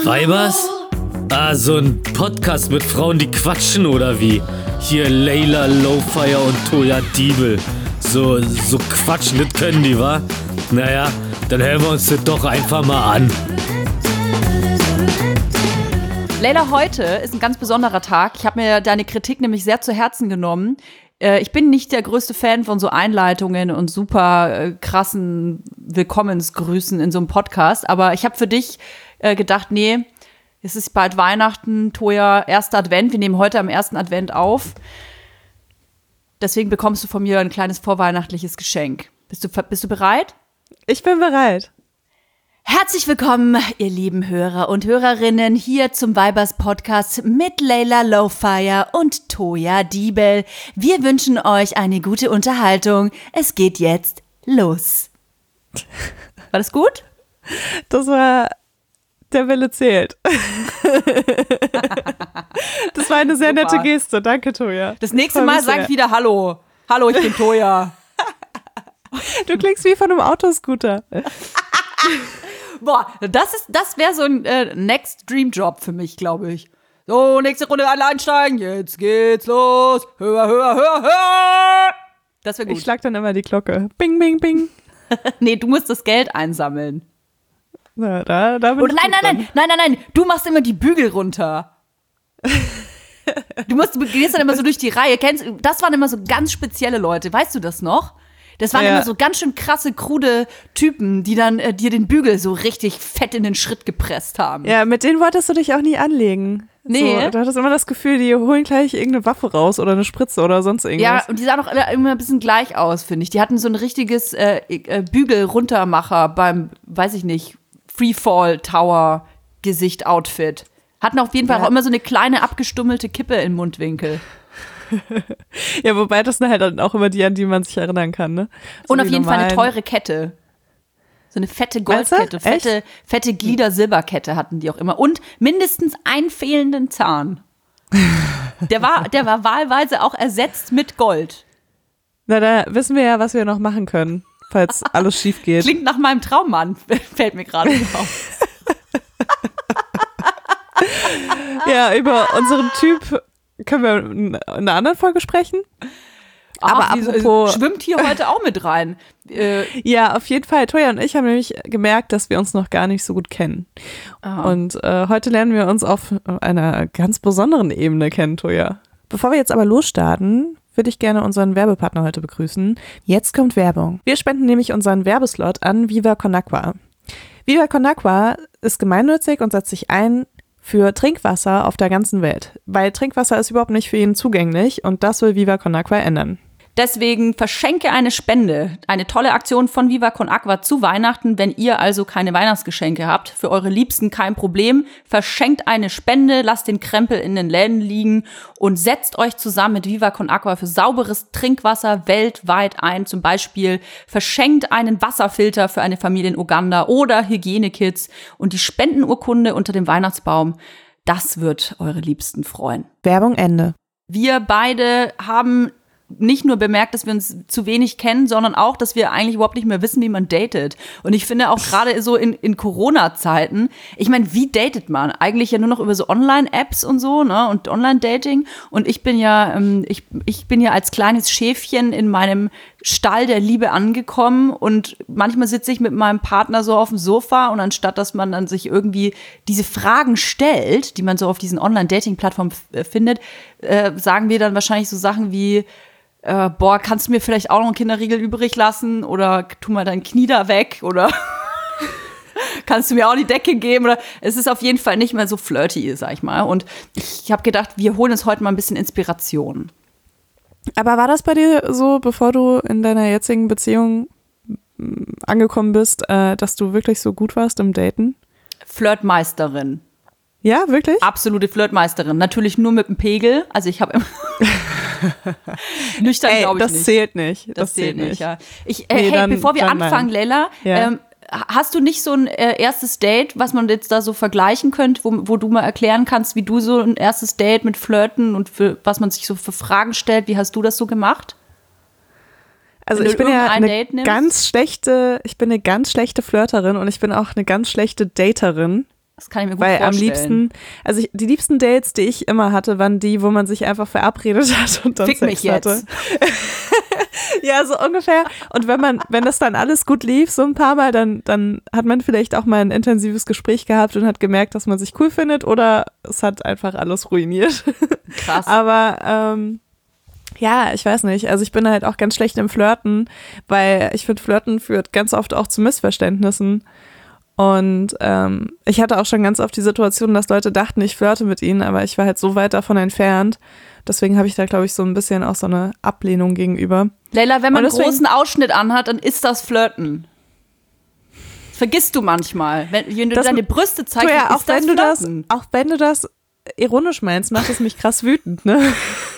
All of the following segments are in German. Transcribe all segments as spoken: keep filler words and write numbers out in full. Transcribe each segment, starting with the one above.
Weibers? Ah, so ein Podcast mit Frauen, die quatschen oder wie? Hier Layla Lowfire und Toya Diebel. So, so quatschen, das können die, wa? Naja, dann hören wir uns das doch einfach mal an. Layla, heute ist ein ganz besonderer Tag. Ich habe mir deine Kritik nämlich sehr zu Herzen genommen. Äh, ich bin nicht der größte Fan von so Einleitungen und super äh, krassen Willkommensgrüßen in so einem Podcast. Aber ich habe für dich äh, gedacht, nee, es ist bald Weihnachten, Toya, erster Advent. Wir nehmen heute am ersten Advent auf. Deswegen bekommst du von mir ein kleines vorweihnachtliches Geschenk. Bist du, bist du bereit? Ich bin bereit. Herzlich willkommen, ihr lieben Hörer und Hörerinnen, hier zum Weibers Podcast mit Layla Lowfire und Toya Diebel. Wir wünschen euch eine gute Unterhaltung. Es geht jetzt los. War das gut? Das war der Wille zählt. Das war eine sehr Super. nette Geste. Danke, Toya. Das nächste Mal sag ich wieder Hallo. Hallo, ich bin Toya. Du klingst wie von einem Autoscooter. Boah, das ist, das wäre so ein äh, Next Dream Job für mich, glaube ich. So, nächste Runde alle einsteigen. Jetzt geht's los. Höher, höher, höher, höher. Das wäre gut. Ich schlag dann immer die Glocke. Bing, bing, bing. Nee, du musst das Geld einsammeln. Na, da, da bin Und ich nein, nein, nein, nein, nein, nein, du machst immer die Bügel runter. Du musst, du gehst dann immer so durch die Reihe. Kennst, das waren immer so ganz spezielle Leute, weißt du das noch? Das waren ja. immer so ganz schön krasse, krude Typen, die dann äh, dir den Bügel so richtig fett in den Schritt gepresst haben. Ja, mit denen wolltest du dich auch nie anlegen. Nee. So, du hattest immer das Gefühl, die holen gleich irgendeine Waffe raus oder eine Spritze oder sonst irgendwas. Ja, und die sahen auch alle immer ein bisschen gleich aus, finde ich. Die hatten so ein richtiges äh, äh, Bügel-Runtermacher beim, weiß ich nicht, Freefall-Tower-Gesicht-Outfit. Hatten auf jeden Fall ja. auch immer so eine kleine abgestummelte Kippe im Mundwinkel. Ja, wobei das sind halt dann auch immer die, an die man sich erinnern kann, ne? So und auf jeden normalen. Fall eine teure Kette. So eine fette Goldkette, fette, fette Glieder-Silberkette hatten die auch immer. Und mindestens einen fehlenden Zahn. Der war, der war wahlweise auch ersetzt mit Gold. Na, da wissen wir ja, was wir noch machen können, falls alles schief geht. Klingt nach meinem Traummann, fällt mir gerade auf. Ja, über unseren Typ können wir in einer anderen Folge sprechen. Aber Aber apropos, schwimmt hier heute auch mit rein. Äh, ja, auf jeden Fall. Toya und ich haben nämlich gemerkt, dass wir uns noch gar nicht so gut kennen. Aha. Und äh, heute lernen wir uns auf einer ganz besonderen Ebene kennen, Toya. Bevor wir jetzt aber losstarten, würde ich gerne unseren Werbepartner heute begrüßen. Jetzt kommt Werbung. Wir spenden nämlich unseren Werbeslot an Viva Con Agua. Viva Con Agua ist gemeinnützig und setzt sich ein für Trinkwasser auf der ganzen Welt. Weil Trinkwasser ist überhaupt nicht für jeden zugänglich und das will Viva Con Agua ändern. Deswegen verschenke eine Spende. Eine tolle Aktion von Viva Con Agua zu Weihnachten. Wenn ihr also keine Weihnachtsgeschenke habt, für eure Liebsten kein Problem. Verschenkt eine Spende, lasst den Krempel in den Läden liegen und setzt euch zusammen mit Viva Con Agua für sauberes Trinkwasser weltweit ein. Zum Beispiel verschenkt einen Wasserfilter für eine Familie in Uganda oder Hygienekits und die Spendenurkunde unter dem Weihnachtsbaum. Das wird eure Liebsten freuen. Werbung Ende. Wir beide haben nicht nur bemerkt, dass wir uns zu wenig kennen, sondern auch, dass wir eigentlich überhaupt nicht mehr wissen, wie man datet. Und ich finde auch gerade so in, in Corona-Zeiten, ich meine, wie datet man? Eigentlich ja nur noch über so Online-Apps und so, ne? Und Online-Dating. Und ich bin ja, ähm, ich, ich bin ja als kleines Schäfchen in meinem Stall der Liebe angekommen und manchmal sitze ich mit meinem Partner so auf dem Sofa und anstatt, dass man dann sich irgendwie diese Fragen stellt, die man so auf diesen Online-Dating-Plattformen f- findet, äh, sagen wir dann wahrscheinlich so Sachen wie, äh, boah, kannst du mir vielleicht auch noch einen Kinderriegel übrig lassen oder tu mal dein Knie da weg oder kannst du mir auch die Decke geben oder es ist auf jeden Fall nicht mehr so flirty, sag ich mal. Und ich habe gedacht, wir holen uns heute mal ein bisschen Inspiration. Aber war das bei dir so, bevor du in deiner jetzigen Beziehung angekommen bist, äh, dass du wirklich so gut warst im Daten? Flirtmeisterin. Ja, wirklich? Absolute Flirtmeisterin. Natürlich nur mit dem Pegel. Also ich habe immer nüchtern, glaube ich das nicht. Zählt nicht. Das, das zählt nicht, ja. Ich, äh, Nee, hey, dann- bevor wir dann anfangen, nein. Layla, Ja. ähm, hast du nicht so ein äh, erstes Date, was man jetzt da so vergleichen könnte, wo, wo du mal erklären kannst, wie du so ein erstes Date mit Flirten und für, was man sich so für Fragen stellt? Wie hast du das so gemacht? Also Wenn ich du bin ja irgendein eine Date nimmst? ganz schlechte, ich bin eine ganz schlechte Flirterin und ich bin auch eine ganz schlechte Daterin. Das kann ich mir gut Weil vorstellen. am liebsten, also ich, die liebsten Dates, die ich immer hatte, waren die, wo man sich einfach verabredet hat und dann Fick Sex mich jetzt. hatte. Ja, so ungefähr. Und wenn man, wenn das dann alles gut lief, so ein paar Mal, dann, dann hat man vielleicht auch mal ein intensives Gespräch gehabt und hat gemerkt, dass man sich cool findet oder es hat einfach alles ruiniert. Krass. Aber ähm, ja, ich weiß nicht. Also ich bin halt auch ganz schlecht im Flirten, weil ich finde, Flirten führt ganz oft auch zu Missverständnissen. Und ähm, ich hatte auch schon ganz oft die Situation, dass Leute dachten, ich flirte mit ihnen, aber ich war halt so weit davon entfernt. Deswegen habe ich da, glaube ich, so ein bisschen auch so eine Ablehnung gegenüber. Leila, wenn man einen Und deswegen- großen Ausschnitt anhat, dann ist das Flirten. Das vergisst du manchmal. Wenn, wenn du Das- deine Brüste zeigst, Ja, dann auch ist das wenn du das, Flirten. auch wenn du das ironisch meinst, macht es mich krass wütend, ne?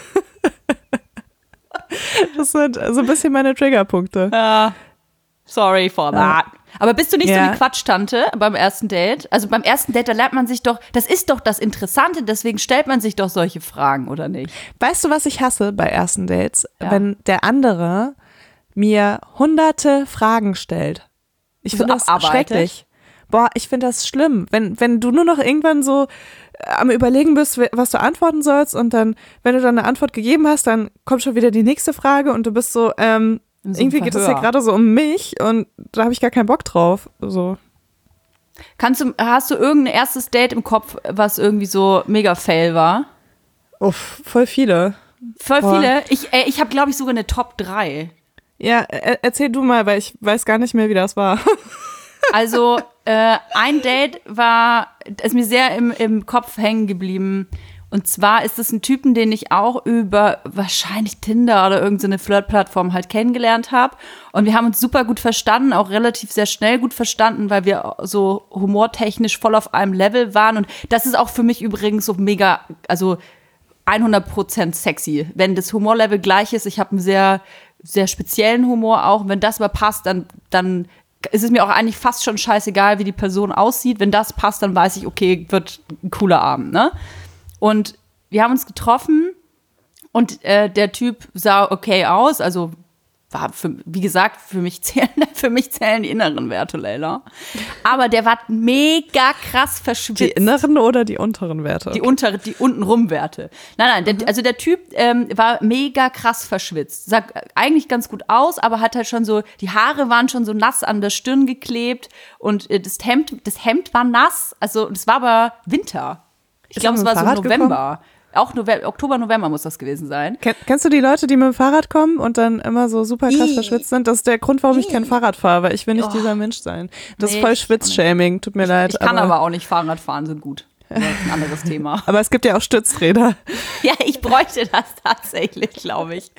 Das sind so ein bisschen meine Triggerpunkte. Ja, sorry for that. Aber bist du nicht Ja. so wie Quatschtante beim ersten Date? Also beim ersten Date, da lernt man sich doch, das ist doch das Interessante, deswegen stellt man sich doch solche Fragen, oder nicht? Weißt du, was ich hasse bei ersten Dates? Ja. Wenn der andere mir hunderte Fragen stellt. Ich So finde das abarbeitet? schrecklich. Boah, ich finde das schlimm. Wenn, wenn du nur noch irgendwann so äh, am Überlegen bist, was du antworten sollst und dann, wenn du dann eine Antwort gegeben hast, dann kommt schon wieder die nächste Frage und du bist so, ähm, In so einem irgendwie geht es ja Verhör. gerade so um mich und da habe ich gar keinen Bock drauf. So. Kannst du, hast du irgendein erstes Date im Kopf, was irgendwie so mega fail war? Uff, voll viele. Voll Boah. viele. Ich, äh, ich habe, glaube ich, sogar eine Top drei. Ja, er, erzähl du mal, weil ich weiß gar nicht mehr, wie das war. Also äh, ein Date war, ist mir sehr im, im Kopf hängen geblieben. Und zwar ist es ein Typen, den ich auch über wahrscheinlich Tinder oder irgendeine Flirt-Plattform halt kennengelernt habe. Und wir haben uns super gut verstanden, auch relativ sehr schnell gut verstanden, weil wir so humortechnisch voll auf einem Level waren. Und das ist auch für mich übrigens so mega, also hundert Prozent sexy. Wenn das Humorlevel gleich ist, ich habe einen sehr, sehr speziellen Humor auch. Wenn das aber passt, dann, dann ist es mir auch eigentlich fast schon scheißegal, wie die Person aussieht. Wenn das passt, dann weiß ich, okay, wird ein cooler Abend, ne? Und wir haben uns getroffen und äh, der Typ sah okay aus, also war, für, wie gesagt, für mich zählen, für mich zählen die inneren Werte, Leila. Aber der war mega krass verschwitzt. Die inneren oder die unteren Werte? Die untere, die untenrum Werte. Nein, nein, der, also der Typ ähm, war mega krass verschwitzt. Sah eigentlich ganz gut aus, aber hat halt schon so, die Haare waren schon so nass an der Stirn geklebt und äh, das Hemd, das Hemd war nass. Also es war aber Winter. Ich Ist glaube, er es mit war dem so Fahrrad November. Auch Nove- Oktober, November muss das gewesen sein. Ken, kennst du die Leute, die mit dem Fahrrad kommen und dann immer so super krass verschwitzt sind? Das ist der Grund, warum ich kein Fahrrad fahre, weil ich will nicht Oh. dieser Mensch sein. Das Nee, ist voll ich auch Schwitzshaming, tut mir leid. Ich kann aber auch nicht Fahrrad fahren so gut. Das ist ein anderes Thema. aber es gibt ja auch Stützräder. Ja, ich bräuchte das tatsächlich, glaube ich.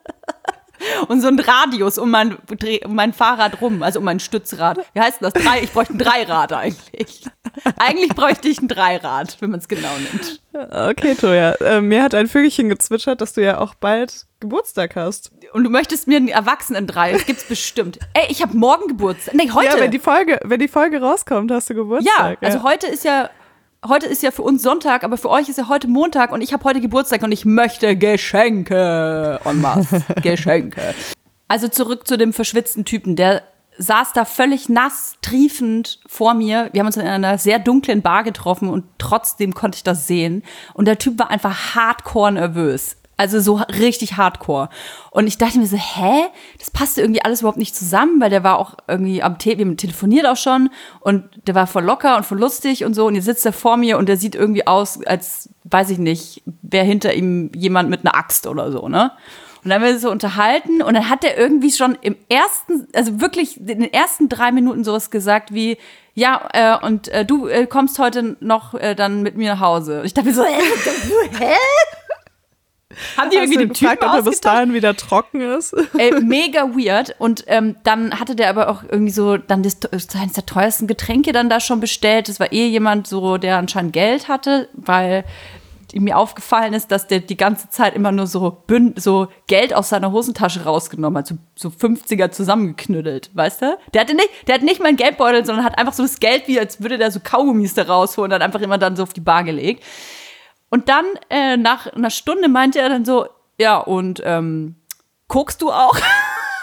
Und so ein Radius um mein, um mein Fahrrad rum, also um mein Stützrad. Wie heißt denn das? Drei, ich bräuchte ein Dreirad eigentlich. Eigentlich bräuchte ich ein Dreirad, wenn man es genau nimmt. Okay, Toja. Äh, mir hat ein Vögelchen gezwitschert, dass du ja auch bald Geburtstag hast. Und du möchtest mir einen Erwachsenen-Drei, das gibt's bestimmt. Ey, ich habe morgen Geburtstag. Nee, heute. Ja, wenn die Folge, wenn die Folge rauskommt, hast du Ja, Geburtstag. also heute ist ja heute ist ja für uns Sonntag, aber für euch ist ja heute Montag und ich habe heute Geburtstag und ich möchte Geschenke en masse. Geschenke. Also zurück zu dem verschwitzten Typen, der saß da völlig nass, triefend vor mir. Wir haben uns in einer sehr dunklen Bar getroffen und trotzdem konnte ich das sehen. Und der Typ war einfach hardcore nervös. Also so richtig hardcore. Und ich dachte mir so, hä? Das passte irgendwie alles überhaupt nicht zusammen, weil der war auch irgendwie am Te- wir haben telefoniert auch schon und der war voll locker und voll lustig und so. Und jetzt sitzt er vor mir und der sieht irgendwie aus, als, weiß ich nicht, wäre hinter ihm jemand mit einer Axt oder so, ne? Und dann haben wir uns so unterhalten und dann hat er irgendwie schon im ersten, also wirklich in den ersten drei Minuten sowas gesagt wie, ja, äh, und äh, du äh, kommst heute noch äh, dann mit mir nach Hause. Und ich dachte mir so, hä? hä? Haben die Hast irgendwie du den Typen gefragt, ob er bis ausgetauscht? dahin wieder trocken ist? Ey, mega weird. Und ähm, dann hatte der aber auch irgendwie so dann das, eines der teuersten Getränke dann da schon bestellt. Das war eh jemand so, der anscheinend Geld hatte, weil mir aufgefallen ist, dass der die ganze Zeit immer nur so, Bünd, so Geld aus seiner Hosentasche rausgenommen hat, so, so fünfziger zusammengeknüttelt, weißt du? Der hatte nicht, der hat nicht mal einen Geldbeutel, sondern hat einfach so das Geld, wie als würde der so Kaugummis da rausholen und dann einfach immer dann so auf die Bar gelegt. Und dann, äh, nach einer Stunde meinte er dann so, ja, und ähm, kokst du auch?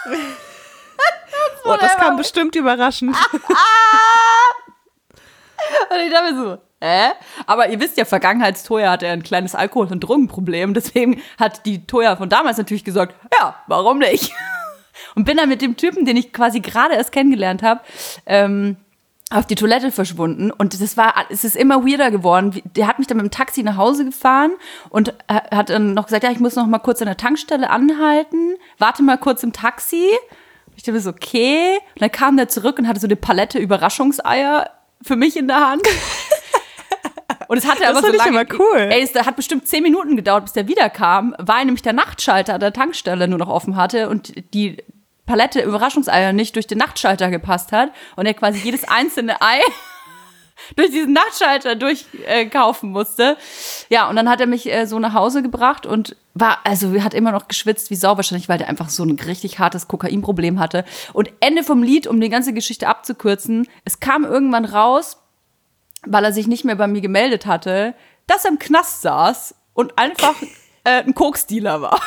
Oh, das kam bestimmt überraschend. Und ich dachte mir so, äh? Aber ihr wisst ja, Vergangenheits-Toya hatte ein kleines Alkohol- und Drogenproblem. Deswegen hat die Toya von damals natürlich gesagt, ja, warum nicht? Und bin dann mit dem Typen, den ich quasi gerade erst kennengelernt habe, ähm, auf die Toilette verschwunden. Und das war, es ist immer weirder geworden. Der hat mich dann mit dem Taxi nach Hause gefahren und hat dann noch gesagt, ja, ich muss noch mal kurz an der Tankstelle anhalten. Warte mal kurz im Taxi. Ich dachte so, okay. Und dann kam der zurück und hatte so eine Palette Überraschungseier für mich in der Hand. Und es hatte das aber so lange, immer cool. Ey, es hat bestimmt zehn Minuten gedauert, bis der wiederkam, weil nämlich der Nachtschalter an der Tankstelle nur noch offen hatte und die Palette Überraschungseier nicht durch den Nachtschalter gepasst hat und er quasi jedes einzelne Ei durch diesen Nachtschalter durchkaufen äh, musste. Ja, und dann hat er mich äh, so nach Hause gebracht und war, also hat immer noch geschwitzt wie Sau, wahrscheinlich, weil der einfach so ein richtig hartes Kokainproblem hatte. Und Ende vom Lied, um die ganze Geschichte abzukürzen, es kam irgendwann raus, weil er sich nicht mehr bei mir gemeldet hatte, dass er im Knast saß und einfach äh, ein Koksdealer war.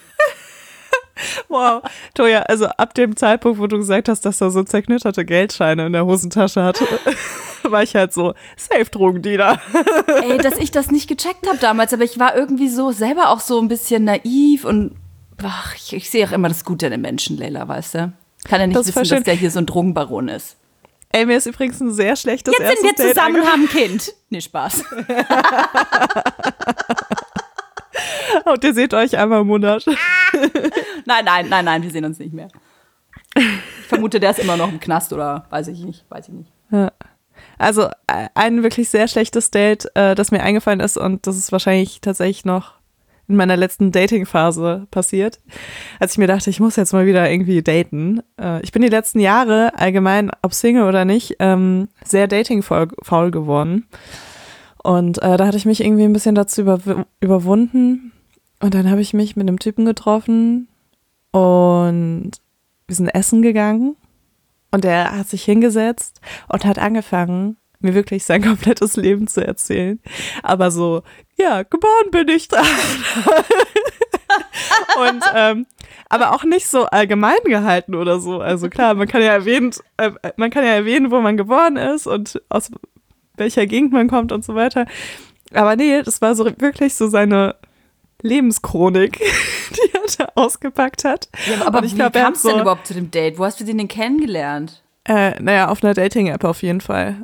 Wow. Toya, also ab dem Zeitpunkt, wo du gesagt hast, dass er so zerknitterte Geldscheine in der Hosentasche hatte, war ich halt so, Safe-Drogendealer. Ey, dass ich das nicht gecheckt habe damals, aber ich war irgendwie so selber auch so ein bisschen naiv und ach, ich, ich sehe auch immer das Gute in den Menschen, Leila, weißt du? Kann ja nicht Das wissen, dass der hier so ein Drogenbaron ist. Ey, mir ist übrigens ein sehr schlechtes Jetzt sind wir erstes Date zusammen, haben ein Kind. Nee, Spaß. Und ihr seht euch einmal im Monat. Nein, nein, nein, nein, wir sehen uns nicht mehr. Ich vermute, der ist immer noch im Knast oder weiß ich nicht, weiß ich nicht. Ja. Also ein wirklich sehr schlechtes Date, äh, das mir eingefallen ist und das ist wahrscheinlich tatsächlich noch in meiner letzten Dating-Phase passiert, als ich mir dachte, ich muss jetzt mal wieder irgendwie daten. Äh, ich bin die letzten Jahre allgemein, ob Single oder nicht, ähm, sehr dating-faul geworden. Und äh, da hatte ich mich irgendwie ein bisschen dazu über, überwunden. Und dann habe ich mich mit einem Typen getroffen und wir sind essen gegangen. Und er hat sich hingesetzt und hat angefangen, mir wirklich sein komplettes Leben zu erzählen. Aber so, ja, geboren bin ich da. Und ähm, aber auch nicht so allgemein gehalten oder so. Also klar, man kann ja erwähnen, äh, man kann ja erwähnen, wo man geboren ist und aus welcher Gegend man kommt und so weiter. Aber nee, das war so wirklich so seine Lebenschronik, die er da ausgepackt hat. Ja, aber ich wie glaub, kam es so, denn überhaupt zu dem Date? Wo hast du den denn kennengelernt? Äh, naja, auf einer Dating-App auf jeden Fall.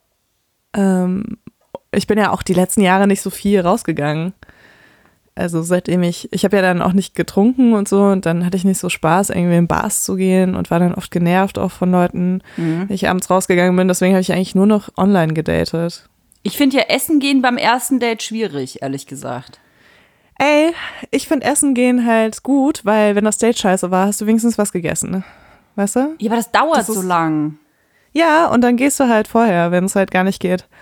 Ähm, ich bin ja auch die letzten Jahre nicht so viel rausgegangen. Also seitdem ich, ich habe ja dann auch nicht getrunken und so und dann hatte ich nicht so Spaß, irgendwie in Bars zu gehen und war dann oft genervt auch von Leuten, mhm. wenn ich abends rausgegangen bin. Deswegen habe ich eigentlich nur noch online gedatet. Ich finde ja Essen gehen beim ersten Date schwierig, ehrlich gesagt. Ey, ich finde Essen gehen halt gut, weil wenn das Date scheiße war, hast du wenigstens was gegessen, ne? Weißt du? Ja, aber das dauert das so ist, lang. Ja, und dann gehst du halt vorher, wenn es halt gar nicht geht.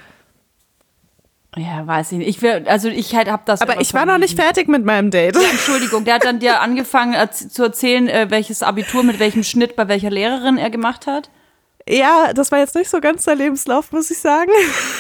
Ja, weiß ich nicht. Ich will, also ich halt hab das. Aber ich war noch nicht fertig mit meinem Date. Ja, Entschuldigung, der hat dann dir angefangen äh, zu erzählen, äh, welches Abitur mit welchem Schnitt bei welcher Lehrerin er gemacht hat. Ja, das war jetzt nicht so ganz der Lebenslauf, muss ich sagen.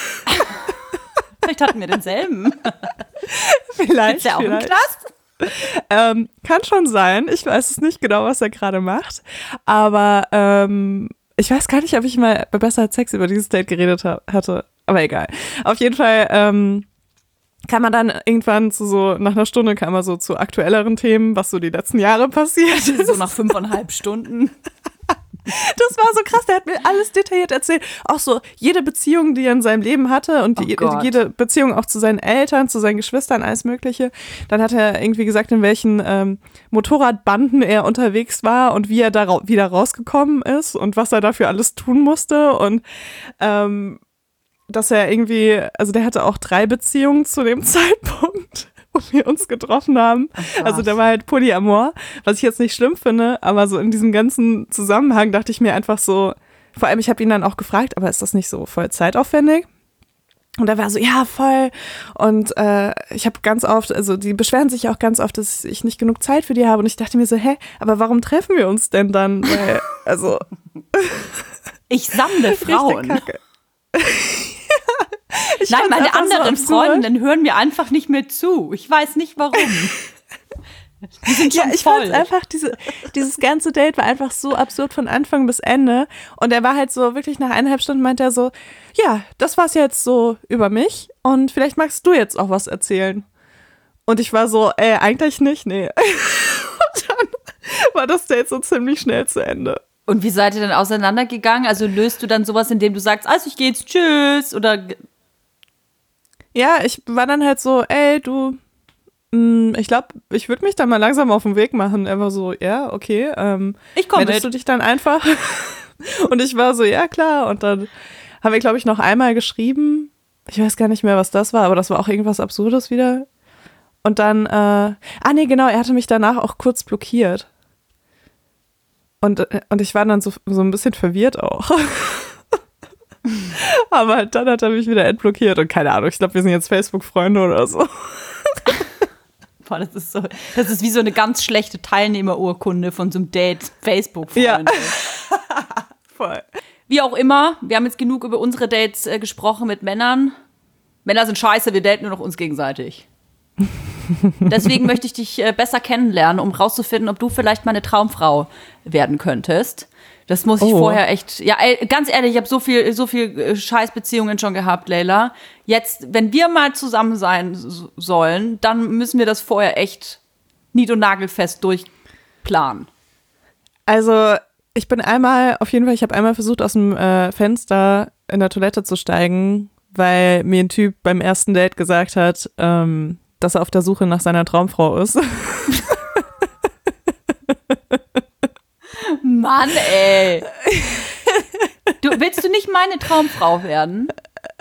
Vielleicht hatten wir denselben. Vielleicht. Ist der auch vielleicht. im Knast? Ähm, kann schon sein. Ich weiß es nicht genau, was er gerade macht. Aber ähm, ich weiß gar nicht, ob ich mal bei Besser als Sex über dieses Date geredet ha- hatte. Aber egal. Auf jeden Fall ähm, kam man dann irgendwann zu so, nach einer Stunde kam er so zu aktuelleren Themen, was so die letzten Jahre passiert ist. So nach fünfeinhalb Stunden. Das war so krass, der hat mir alles detailliert erzählt. Auch so jede Beziehung, die er in seinem Leben hatte und die, Oh jede Beziehung auch zu seinen Eltern, zu seinen Geschwistern, alles Mögliche. Dann hat er irgendwie gesagt, in welchen ähm, Motorradbanden er unterwegs war und wie er da ra- wieder rausgekommen ist und was er dafür alles tun musste und ähm, dass er irgendwie, also der hatte auch drei Beziehungen zu dem Zeitpunkt, wo wir uns getroffen haben. Ach, also der war halt Polyamor, was ich jetzt nicht schlimm finde, aber so in diesem ganzen Zusammenhang dachte ich mir einfach so, vor allem ich habe ihn dann auch gefragt, aber ist das nicht so voll zeitaufwendig? Und er war so, ja, voll. Und äh, ich habe ganz oft, also die beschweren sich auch ganz oft, dass ich nicht genug Zeit für die habe. Und ich dachte mir so, hä, aber warum treffen wir uns denn dann? Weil, also Ich sammle Frauen. Ich Nein, meine so anderen absurd. Freundinnen hören mir einfach nicht mehr zu. Ich weiß nicht warum. Die sind Ja, schon ich voll. fand einfach, diese, dieses ganze Date war einfach so absurd von Anfang bis Ende. Und er war halt so, wirklich nach eineinhalb Stunden meinte er so, ja, das war's jetzt so über mich und vielleicht magst du jetzt auch was erzählen. Und ich war so, ey, eigentlich nicht, nee. Und dann war das Date so ziemlich schnell zu Ende. Und wie seid ihr dann auseinandergegangen? Also löst du dann sowas, indem du sagst, also ich geh jetzt, tschüss, oder... Ja, ich war dann halt so, ey, du, mh, ich glaube, ich würde mich dann mal langsam auf den Weg machen. Er war so, ja, okay, ähm, Ich komm meldest mit. du dich dann einfach? Und ich war so, ja, klar. Und dann haben wir, glaube ich, noch einmal geschrieben. Ich weiß gar nicht mehr, was das war, aber das war auch irgendwas Absurdes wieder. Und dann, äh, ah nee, genau, er hatte mich danach auch kurz blockiert. Und, und ich war dann so, so ein bisschen verwirrt auch. Aber dann hat er mich wieder entblockiert und keine Ahnung, ich glaube, wir sind jetzt Facebook-Freunde oder so. Boah, das ist so, das ist wie so eine ganz schlechte Teilnehmerurkunde von so einem Date, Facebook-Freunde. Ja. Voll. Wie auch immer, wir haben jetzt genug über unsere Dates äh, gesprochen mit Männern. Männer sind scheiße, wir daten nur noch uns gegenseitig. Deswegen möchte ich dich äh, besser kennenlernen, um rauszufinden, ob du vielleicht meine Traumfrau werden könntest. Das muss ich Oh. vorher echt, ja, ey, ganz ehrlich, ich habe so viel, so viel äh, Scheißbeziehungen schon gehabt, Leila. Jetzt, wenn wir mal zusammen sein s- sollen, dann müssen wir das vorher echt nied- und nagelfest durchplanen. Also, ich bin einmal, auf jeden Fall, ich habe einmal versucht, aus dem äh, Fenster in der Toilette zu steigen, weil mir ein Typ beim ersten Date gesagt hat, ähm, dass er auf der Suche nach seiner Traumfrau ist. Mann, ey. Du, willst du nicht meine Traumfrau werden?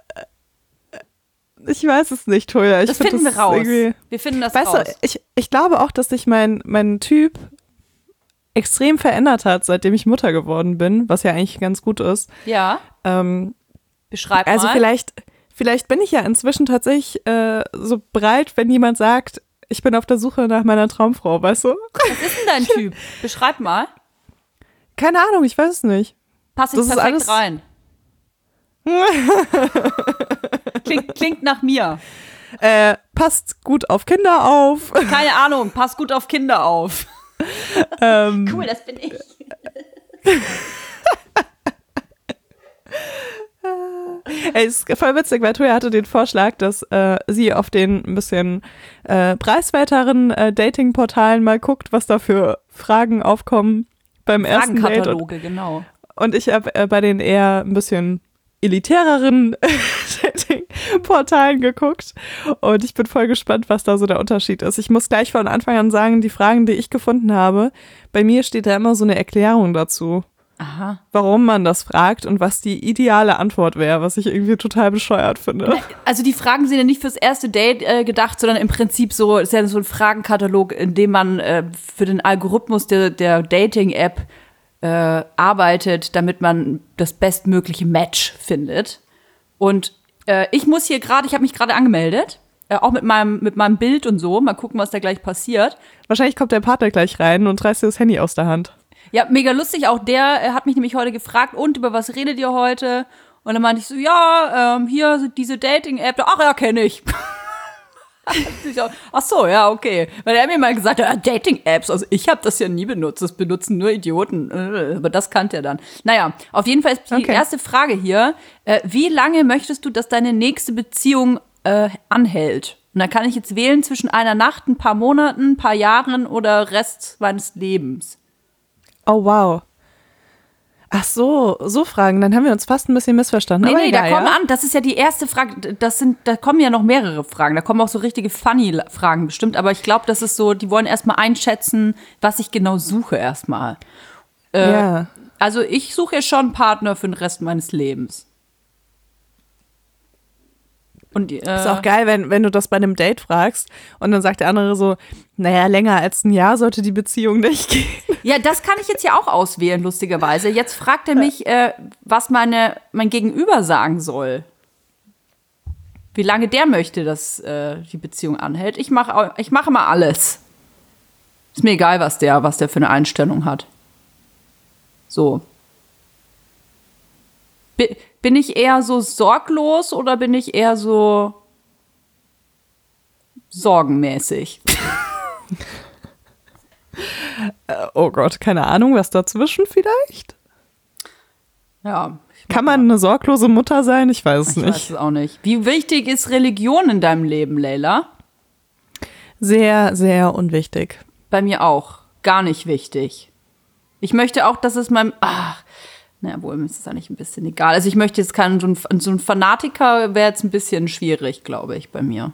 Ich weiß es nicht, Toja. Ich Das find finden wir das raus. irgendwie- Wir finden das Weißt raus. du, ich, ich glaube auch, dass sich mein, mein Typ extrem verändert hat, seitdem ich Mutter geworden bin, was ja eigentlich ganz gut ist. Ja, Ähm, beschreib also mal. vielleicht, vielleicht bin ich ja inzwischen tatsächlich äh, so bereit, wenn jemand sagt, ich bin auf der Suche nach meiner Traumfrau, weißt du? Was ist denn dein Typ? Beschreib mal. Keine Ahnung, ich weiß es nicht. Pass ich Das ist perfekt alles- rein. Klingt, klingt nach mir. Äh, passt gut auf Kinder auf. Keine Ahnung, pass gut auf Kinder auf. ähm, Cool, das bin ich. Ey, ist voll witzig, weil Toja hatte den Vorschlag, dass äh, sie auf den ein bisschen äh, preiswerteren äh, Dating-Portalen mal guckt, was da für Fragen aufkommen beim ersten Date. Und, Fragenkataloge, genau. und ich habe äh, bei den eher ein bisschen elitäreren Dating-Portalen geguckt und ich bin voll gespannt, was da so der Unterschied ist. Ich muss gleich von Anfang an sagen, die Fragen, die ich gefunden habe, bei mir steht da immer so eine Erklärung dazu, Aha. warum man das fragt und was die ideale Antwort wäre, was ich irgendwie total bescheuert finde. Also die Fragen sind ja nicht fürs erste Date äh, gedacht, sondern im Prinzip so, ist ja so ein Fragenkatalog, in dem man äh, für den Algorithmus der, der Dating-App äh, arbeitet, damit man das bestmögliche Match findet. Und äh, ich muss hier gerade, ich habe mich gerade angemeldet, äh, auch mit meinem, mit meinem Bild und so, mal gucken, was da gleich passiert. Wahrscheinlich kommt der Partner gleich rein und reißt dir das Handy aus der Hand. Ja, mega lustig, auch der äh, hat mich nämlich heute gefragt, und über was redet ihr heute? Und dann meinte ich so, ja, ähm, hier sind diese Dating-App, ach ja, kenne ich. Ach so, ja, okay. Weil er mir mal gesagt hat, ja, Dating-Apps, also ich habe das ja nie benutzt, das benutzen nur Idioten. Äh, Aber das kannte er dann. Naja, auf jeden Fall ist die Okay. erste Frage hier, äh, wie lange möchtest du, dass deine nächste Beziehung äh, anhält? Und dann kann ich jetzt wählen zwischen einer Nacht, ein paar Monaten, ein paar Jahren oder Rest meines Lebens. Oh, wow. Ach so, so Fragen. Dann haben wir uns fast ein bisschen missverstanden. Nee, Aber nee, egal, da kommen ja? an, das ist ja die erste Frage, das sind, da kommen ja noch mehrere Fragen, da kommen auch so richtige funny Fragen bestimmt, aber ich glaube, das ist so, die wollen erstmal einschätzen, was ich genau suche erstmal. Äh, Ja. Also ich suche ja schon einen Partner für den Rest meines Lebens. Und, äh, Ist auch geil, wenn, wenn du das bei einem Date fragst und dann sagt der andere so, naja, länger als ein Jahr sollte die Beziehung nicht gehen. ja, das kann ich jetzt ja auch auswählen, lustigerweise. Jetzt fragt er mich, äh, was meine, mein Gegenüber sagen soll. Wie lange der möchte, dass äh, die Beziehung anhält. Ich mache ich mache mal alles. Ist mir egal, was der, was der für eine Einstellung hat. So. Bi- Bin ich eher so sorglos oder bin ich eher so sorgenmäßig? oh Gott, keine Ahnung, was dazwischen vielleicht? Ja. Kann man eine sorglose Mutter sein? Ich weiß es ich nicht. Ich weiß es auch nicht. Wie wichtig ist Religion in deinem Leben, Leila? Sehr, sehr unwichtig. Bei mir auch. Gar nicht wichtig. Ich möchte auch, dass es meinem... Ach, naja, wohl, mir ist es eigentlich ein bisschen egal. Also ich möchte jetzt keinen... So ein, so ein Fanatiker wäre jetzt ein bisschen schwierig, glaube ich, bei mir.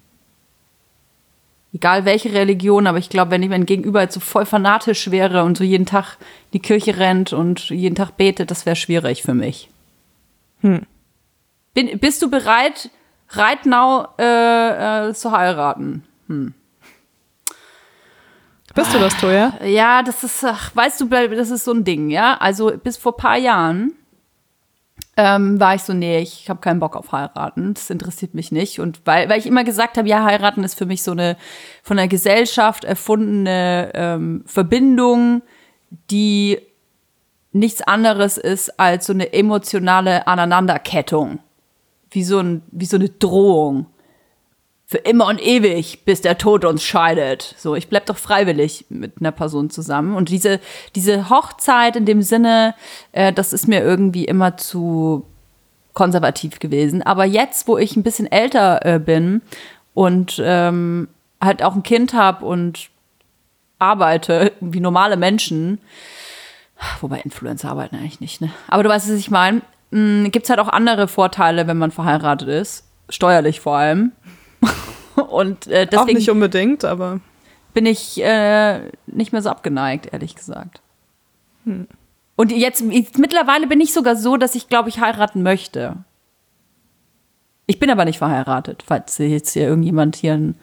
Egal welche Religion, aber ich glaube, wenn ich mein Gegenüber jetzt so voll fanatisch wäre und so jeden Tag in die Kirche rennt und jeden Tag betet, das wäre schwierig für mich. Hm. Bin, bist du bereit, right now äh, äh, zu heiraten? Hm. Bist du das, Toja? Ja, das ist, ach, weißt du, das ist so ein Ding, ja. Also bis vor ein paar Jahren ähm, war ich so, nee, ich habe keinen Bock auf heiraten. Das interessiert mich nicht. Und weil, weil ich immer gesagt habe, ja, heiraten ist für mich so eine von der Gesellschaft erfundene ähm, Verbindung, die nichts anderes ist als so eine emotionale Aneinanderkettung. Wie so, ein, wie so eine Drohung. Für immer und ewig, bis der Tod uns scheidet. So, ich bleib doch freiwillig mit einer Person zusammen. Und diese, diese Hochzeit in dem Sinne, äh, das ist mir irgendwie immer zu konservativ gewesen. Aber jetzt, wo ich ein bisschen älter äh, bin und ähm, halt auch ein Kind habe und arbeite wie normale Menschen, wobei Influencer arbeiten eigentlich nicht, ne? Aber du weißt, was ich meine. Gibt es halt auch andere Vorteile, wenn man verheiratet ist. Steuerlich vor allem. Und äh, deswegen auch nicht unbedingt, aber bin ich äh, nicht mehr so abgeneigt, ehrlich gesagt. Hm. Und jetzt, ich, mittlerweile bin ich sogar so, dass ich, glaube ich, heiraten möchte. Ich bin aber nicht verheiratet, falls jetzt hier irgendjemand hier ein,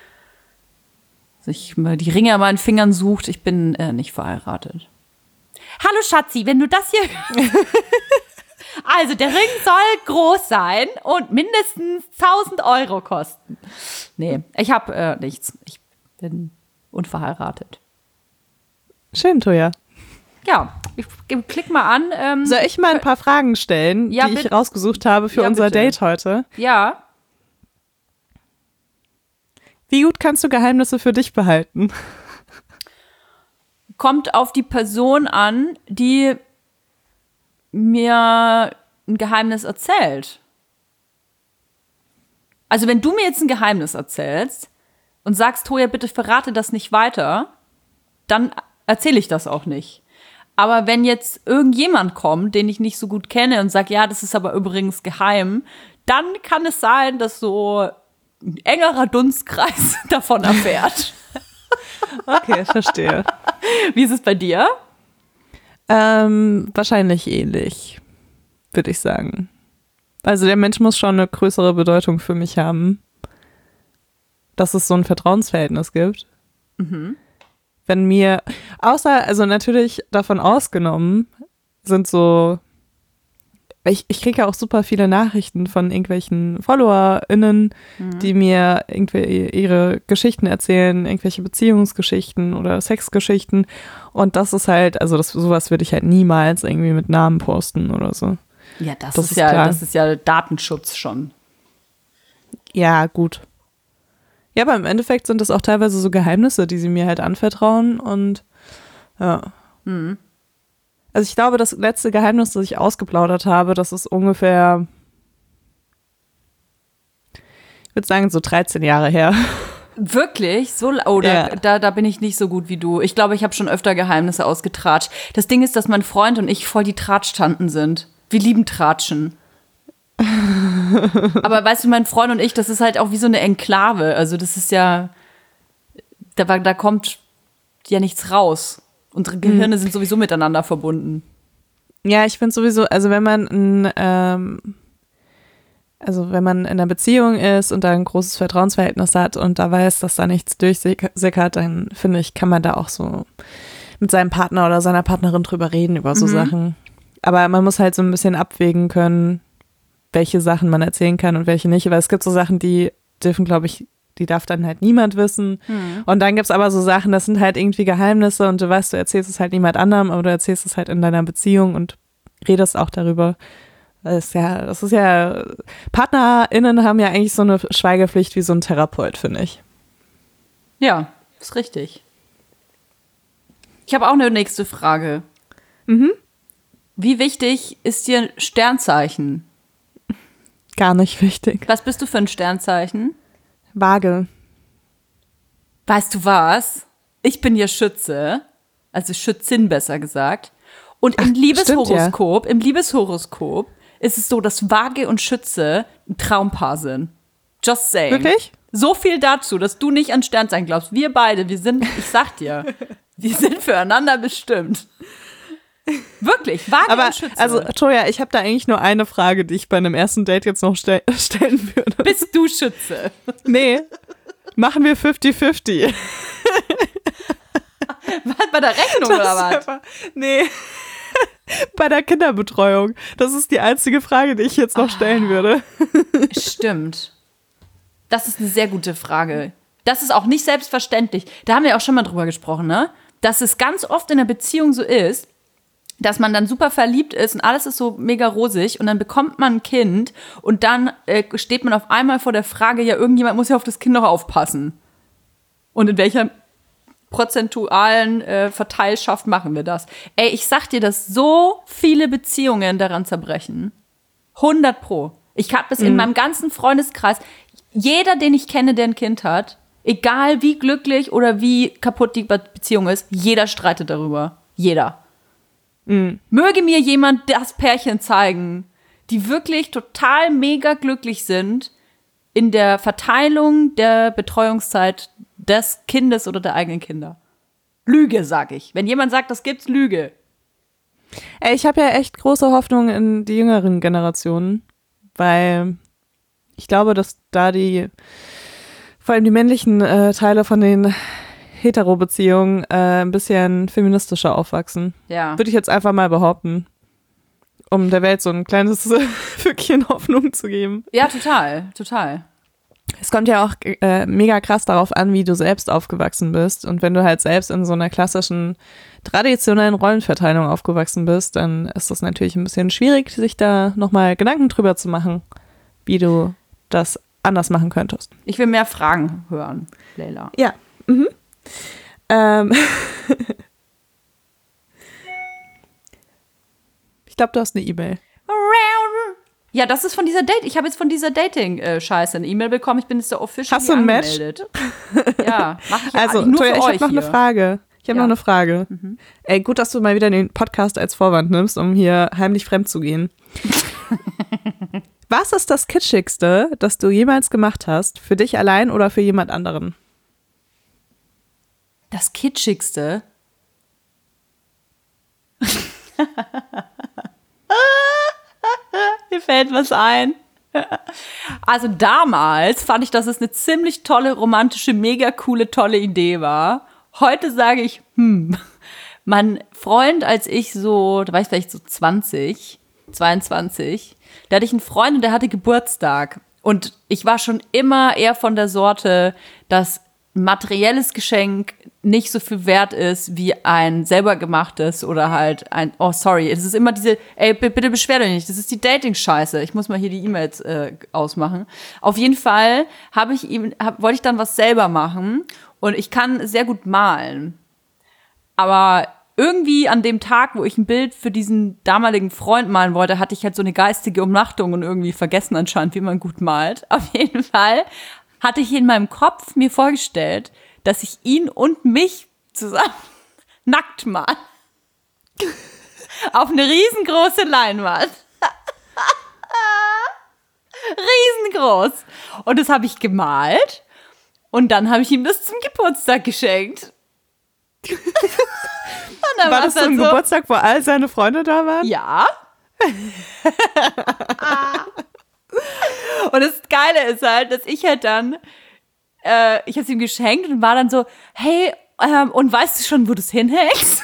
sich mal die Ringe an meinen Fingern sucht. Ich bin äh, nicht verheiratet. Hallo Schatzi, wenn du das hier... Also, der Ring soll groß sein und mindestens tausend Euro kosten. Nee, ich habe äh, nichts. Ich bin unverheiratet. Schön, Toja. Ja, ich, ich klick mal an. Ähm, Soll ich mal ein paar Fragen stellen, ja, die bitte. ich rausgesucht habe für Ja, unser bitte. Date heute? Ja. Wie gut kannst du Geheimnisse für dich behalten? Kommt auf die Person an, die mir ein Geheimnis erzählt. Also wenn du mir jetzt ein Geheimnis erzählst und sagst, Toja, bitte verrate das nicht weiter, dann erzähle ich das auch nicht. Aber wenn jetzt irgendjemand kommt, den ich nicht so gut kenne und sagt, ja, das ist aber übrigens geheim, dann kann es sein, dass so ein engerer Dunstkreis davon erfährt. Okay, verstehe. Wie ist es bei dir? Ähm, wahrscheinlich ähnlich, würde ich sagen. Also der Mensch muss schon eine größere Bedeutung für mich haben, dass es so ein Vertrauensverhältnis gibt. Mhm. Wenn mir, außer, also natürlich davon ausgenommen, sind so, ich, ich kriege ja auch super viele Nachrichten von irgendwelchen FollowerInnen, mhm. die mir irgendwie ihre Geschichten erzählen, irgendwelche Beziehungsgeschichten oder Sexgeschichten. Und das ist halt, also das, sowas würde ich halt niemals irgendwie mit Namen posten oder so. Ja, das, Das ist, ist ja, klar. das ist ja Datenschutz schon. Ja, gut. Ja, aber im Endeffekt sind das auch teilweise so Geheimnisse, die sie mir halt anvertrauen und ja. Mhm. Also ich glaube, das letzte Geheimnis, das ich ausgeplaudert habe, das ist ungefähr, ich würde sagen, so dreizehn Jahre her. Wirklich? So, oh, da, Ja. da, da bin ich nicht so gut wie du. Ich glaube, ich habe schon öfter Geheimnisse ausgetratscht. Das Ding ist, dass mein Freund und ich voll die Tratschtanten sind. Wir lieben Tratschen. Aber weißt du, mein Freund und ich, das ist halt auch wie so eine Enklave. Also das ist ja, da, da kommt ja nichts raus. Unsere Gehirne mhm. sind sowieso miteinander verbunden. Ja, ich finde sowieso, also wenn man ein, ähm, also wenn man in einer Beziehung ist und da ein großes Vertrauensverhältnis hat und da weiß, dass da nichts durchsickert, dann finde ich, kann man da auch so mit seinem Partner oder seiner Partnerin drüber reden, über so Mhm. Sachen. Aber man muss halt so ein bisschen abwägen können, welche Sachen man erzählen kann und welche nicht. Weil es gibt so Sachen, die dürfen, glaube ich, die darf dann halt niemand wissen. Mhm. Und dann gibt es aber so Sachen, das sind halt irgendwie Geheimnisse und du weißt, du erzählst es halt niemand anderem, aber du erzählst es halt in deiner Beziehung und redest auch darüber. Das ist ja, das ist ja, PartnerInnen haben ja eigentlich so eine Schweigepflicht wie so ein Therapeut, finde ich. Ja, ist richtig. Ich habe auch eine nächste Frage. Mhm. Wie wichtig ist dir Sternzeichen? Gar nicht wichtig. Was bist du für ein Sternzeichen? Waage. Weißt du was? Ich bin ja Schütze, also Schützin besser gesagt. Und im Ach, Liebeshoroskop, stimmt, ja. im Liebeshoroskop ist es so, dass Waage und Schütze ein Traumpaar sind. Just saying. Wirklich? So viel dazu, dass du nicht an Sternzeichen glaubst. Wir beide, wir sind, ich sag dir, wir sind füreinander bestimmt. Wirklich, Waage Aber, und Schütze. also, Toja, ich habe da eigentlich nur eine Frage, die ich bei einem ersten Date jetzt noch stell- stellen würde. Bist du Schütze? Nee, machen wir fünfzig fünfzig. Was, bei der Rechnung oder was? Einfach, nee, bei der Kinderbetreuung. Das ist die einzige Frage, die ich jetzt noch stellen würde. Stimmt. Das ist eine sehr gute Frage. Das ist auch nicht selbstverständlich. Da haben wir auch schon mal drüber gesprochen, ne? Dass es ganz oft in einer Beziehung so ist, dass man dann super verliebt ist und alles ist so mega rosig und dann bekommt man ein Kind und dann äh, steht man auf einmal vor der Frage, ja, irgendjemand muss ja auf das Kind noch aufpassen. Und in welcher prozentualen äh, Verteilschaft machen wir das? Ey, ich sag dir, dass so viele Beziehungen daran zerbrechen. hundert Pro. Ich habe das mhm. in meinem ganzen Freundeskreis, jeder, den ich kenne, der ein Kind hat, egal wie glücklich oder wie kaputt die Beziehung ist, jeder streitet darüber. Jeder. Mhm. Möge mir jemand das Pärchen zeigen, die wirklich total mega glücklich sind in der Verteilung der Betreuungszeit des Kindes oder der eigenen Kinder. Lüge, sag ich. Wenn jemand sagt, das gibt's, Lüge. Ey, ich habe ja echt große Hoffnung in die jüngeren Generationen, weil ich glaube, dass da die, vor allem die männlichen äh, Teile von den Hetero-Beziehungen äh, ein bisschen feministischer aufwachsen. Ja. Würde ich jetzt einfach mal behaupten, um der Welt so ein kleines Fünkchen Hoffnung zu geben. Ja, total, total. Es kommt ja auch äh, mega krass darauf an, wie du selbst aufgewachsen bist. Und wenn du halt selbst in so einer klassischen, traditionellen Rollenverteilung aufgewachsen bist, dann ist das natürlich ein bisschen schwierig, sich da nochmal Gedanken drüber zu machen, wie du das anders machen könntest. Ich will mehr Fragen hören, Leila. Ja. Mhm. Ähm. Ich glaube, du hast eine E-Mail. Ja, das ist von dieser Date. Ich habe jetzt von dieser Dating-Scheiße eine E-Mail bekommen. Ich bin jetzt da official Hast du ein Match? angemeldet. Ja, mach ich also, nur Toja, für ich euch habe noch hier. eine Frage. Ich habe Ja. noch eine Frage. Mhm. Ey, gut, dass du mal wieder den Podcast als Vorwand nimmst, um hier heimlich fremd zu gehen. Was ist das Kitschigste, das du jemals gemacht hast, für dich allein oder für jemand anderen? Das Kitschigste? Mir fällt was ein. Also damals fand ich, dass es eine ziemlich tolle, romantische, mega coole, tolle Idee war. Heute sage ich, hm, mein Freund, als ich so, da war ich vielleicht so zwanzig, zweiundzwanzig, da hatte ich einen Freund und der hatte Geburtstag. Und ich war schon immer eher von der Sorte, dass ein materielles Geschenk nicht so viel wert ist wie ein selber gemachtes oder halt ein, oh sorry, es ist immer diese, ey, b- bitte beschwer dich nicht, das ist die Dating-Scheiße. Ich muss mal hier die E-Mails äh, ausmachen. Auf jeden Fall habe ich ihm, hab, wollte ich dann was selber machen und ich kann sehr gut malen. Aber irgendwie an dem Tag, wo ich ein Bild für diesen damaligen Freund malen wollte, hatte ich halt so eine geistige Umnachtung und irgendwie vergessen anscheinend, wie man gut malt. Auf jeden Fall hatte ich in meinem Kopf mir vorgestellt, dass ich ihn und mich zusammen nackt mal auf eine riesengroße Leinwand. Riesengroß. Und das habe ich gemalt und dann habe ich ihm das zum Geburtstag geschenkt. Und dann War das so ein so, Geburtstag, wo all seine Freunde da waren? ja. Und das Geile ist halt, dass ich halt dann, äh, ich habe es ihm geschenkt und war dann so, hey, ähm, und weißt du schon, wo du es hinhängst?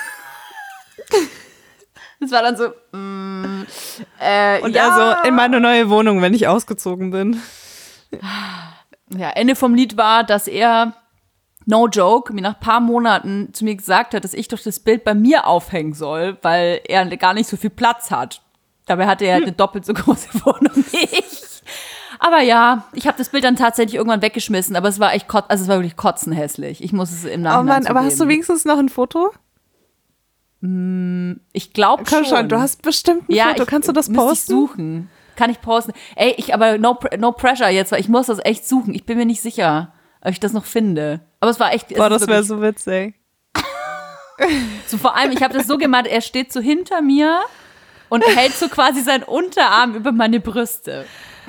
Das war dann so, mm, äh, Und ja. also in meine neue Wohnung, wenn ich ausgezogen bin. Ja, Ende vom Lied war, dass er, no joke, mir nach ein paar Monaten zu mir gesagt hat, dass ich doch das Bild bei mir aufhängen soll, weil er gar nicht so viel Platz hat. Dabei hatte er halt eine doppelt so große Wohnung wie ich. Aber ja, ich habe das Bild dann tatsächlich irgendwann weggeschmissen, aber es war echt kot- also es war wirklich kotzenhässlich. Ich muss es im Nachhinein Oh Mann, aber zugeben. hast du wenigstens noch ein Foto? Ich glaube schon. Komm schon, du hast bestimmt ein ja, Foto. ich, Kannst du das müsste posten? Ich suchen. Kann ich posten. Ey, ich, aber no, no pressure jetzt, weil ich muss das echt suchen. Ich bin mir nicht sicher, ob ich das noch finde. Aber es war echt. Boah, das wäre so witzig. So vor allem, ich habe das so gemacht, er steht so hinter mir und hält so quasi seinen Unterarm über meine Brüste.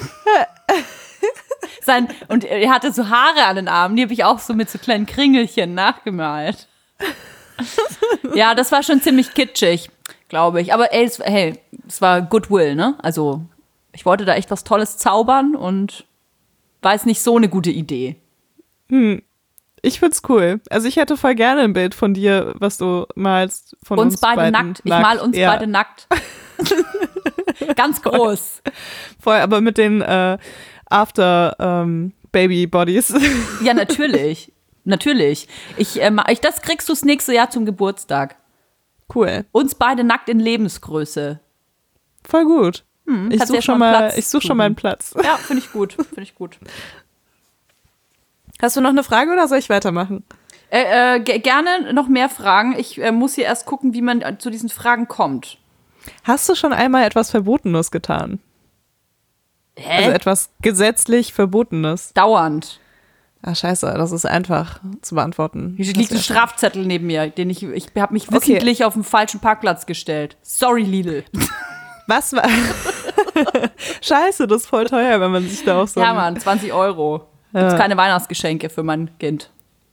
Sein, und er hatte so Haare an den Armen, die habe ich auch so mit so kleinen Kringelchen nachgemalt. Ja, das war schon ziemlich kitschig, glaube ich. Aber ey, es, hey, es war Goodwill, ne? Also ich wollte da echt was Tolles zaubern und war jetzt nicht so eine gute Idee. Hm. Ich find's cool. Also ich hätte voll gerne ein Bild von dir, was du malst von uns, uns beide beiden nackt. Ich mal uns ja. beide nackt. Ganz groß. Voll, aber mit den äh, After-Baby-Bodies. Ja, natürlich. Natürlich. Ich, äh, ich, das kriegst du das nächste Jahr zum Geburtstag. Cool. Uns beide nackt in Lebensgröße. Voll gut. Hm, ich suche schon, mal, ich such schon mal einen Platz. Ja, finde ich gut. Finde ich gut. Hast du noch eine Frage oder soll ich weitermachen? Äh, äh, g- gerne noch mehr Fragen. Ich äh, muss hier erst gucken, wie man zu diesen Fragen kommt. Hast du schon einmal etwas Verbotenes getan? Hä? Also etwas gesetzlich Verbotenes? Dauernd. Ah, scheiße, das ist einfach zu beantworten. Hier liegt ein Strafzettel neben mir, den ich, ich habe mich wissentlich Okay. auf den falschen Parkplatz gestellt. Sorry, Lidl. Was war? Scheiße, das ist voll teuer, wenn man sich da auch so. Ja, Mann, zwanzig Euro. Gibt's Ja. keine Weihnachtsgeschenke für mein Kind.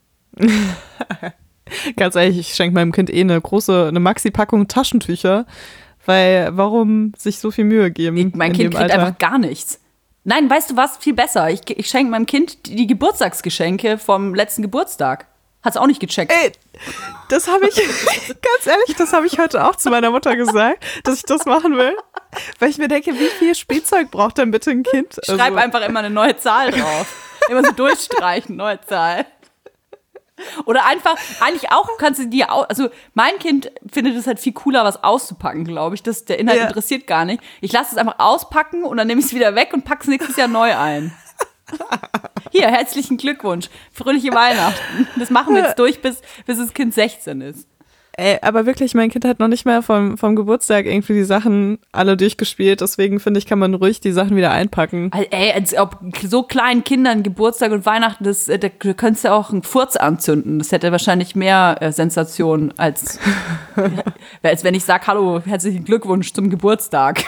Ganz ehrlich, ich schenke meinem Kind eh eine große, eine Maxi-Packung Taschentücher, weil warum sich so viel Mühe geben? Mein in Kind dem kriegt Alter? einfach gar nichts. Nein, weißt du was? Viel besser. Ich, ich schenke meinem Kind die, die Geburtstagsgeschenke vom letzten Geburtstag. Hat's auch nicht gecheckt. Ey, das habe ich, ganz ehrlich, das habe ich heute auch zu meiner Mutter gesagt, dass ich das machen will. Weil ich mir denke, wie viel Spielzeug braucht denn bitte ein Kind? Schreib Also, einfach immer eine neue Zahl drauf. Immer so durchstreichen, neue Zahl. Oder einfach, eigentlich auch kannst du dir auch, also mein Kind findet es halt viel cooler, was auszupacken, glaube ich. Das, der Inhalt Ja. interessiert gar nicht. Ich lasse es einfach auspacken und dann nehme ich es wieder weg und packe es nächstes Jahr neu ein. Hier, herzlichen Glückwunsch. Fröhliche Weihnachten. Das machen wir jetzt durch, bis, bis das Kind sechzehn ist. Ey, aber wirklich, mein Kind hat noch nicht mal vom, vom Geburtstag irgendwie die Sachen alle durchgespielt. Deswegen finde ich, kann man ruhig die Sachen wieder einpacken. Also, ey, als ob so kleinen Kindern Geburtstag und Weihnachten, das, da könntest du auch einen Furz anzünden. Das hätte wahrscheinlich mehr äh, Sensation, als, als wenn ich sage, hallo, herzlichen Glückwunsch zum Geburtstag.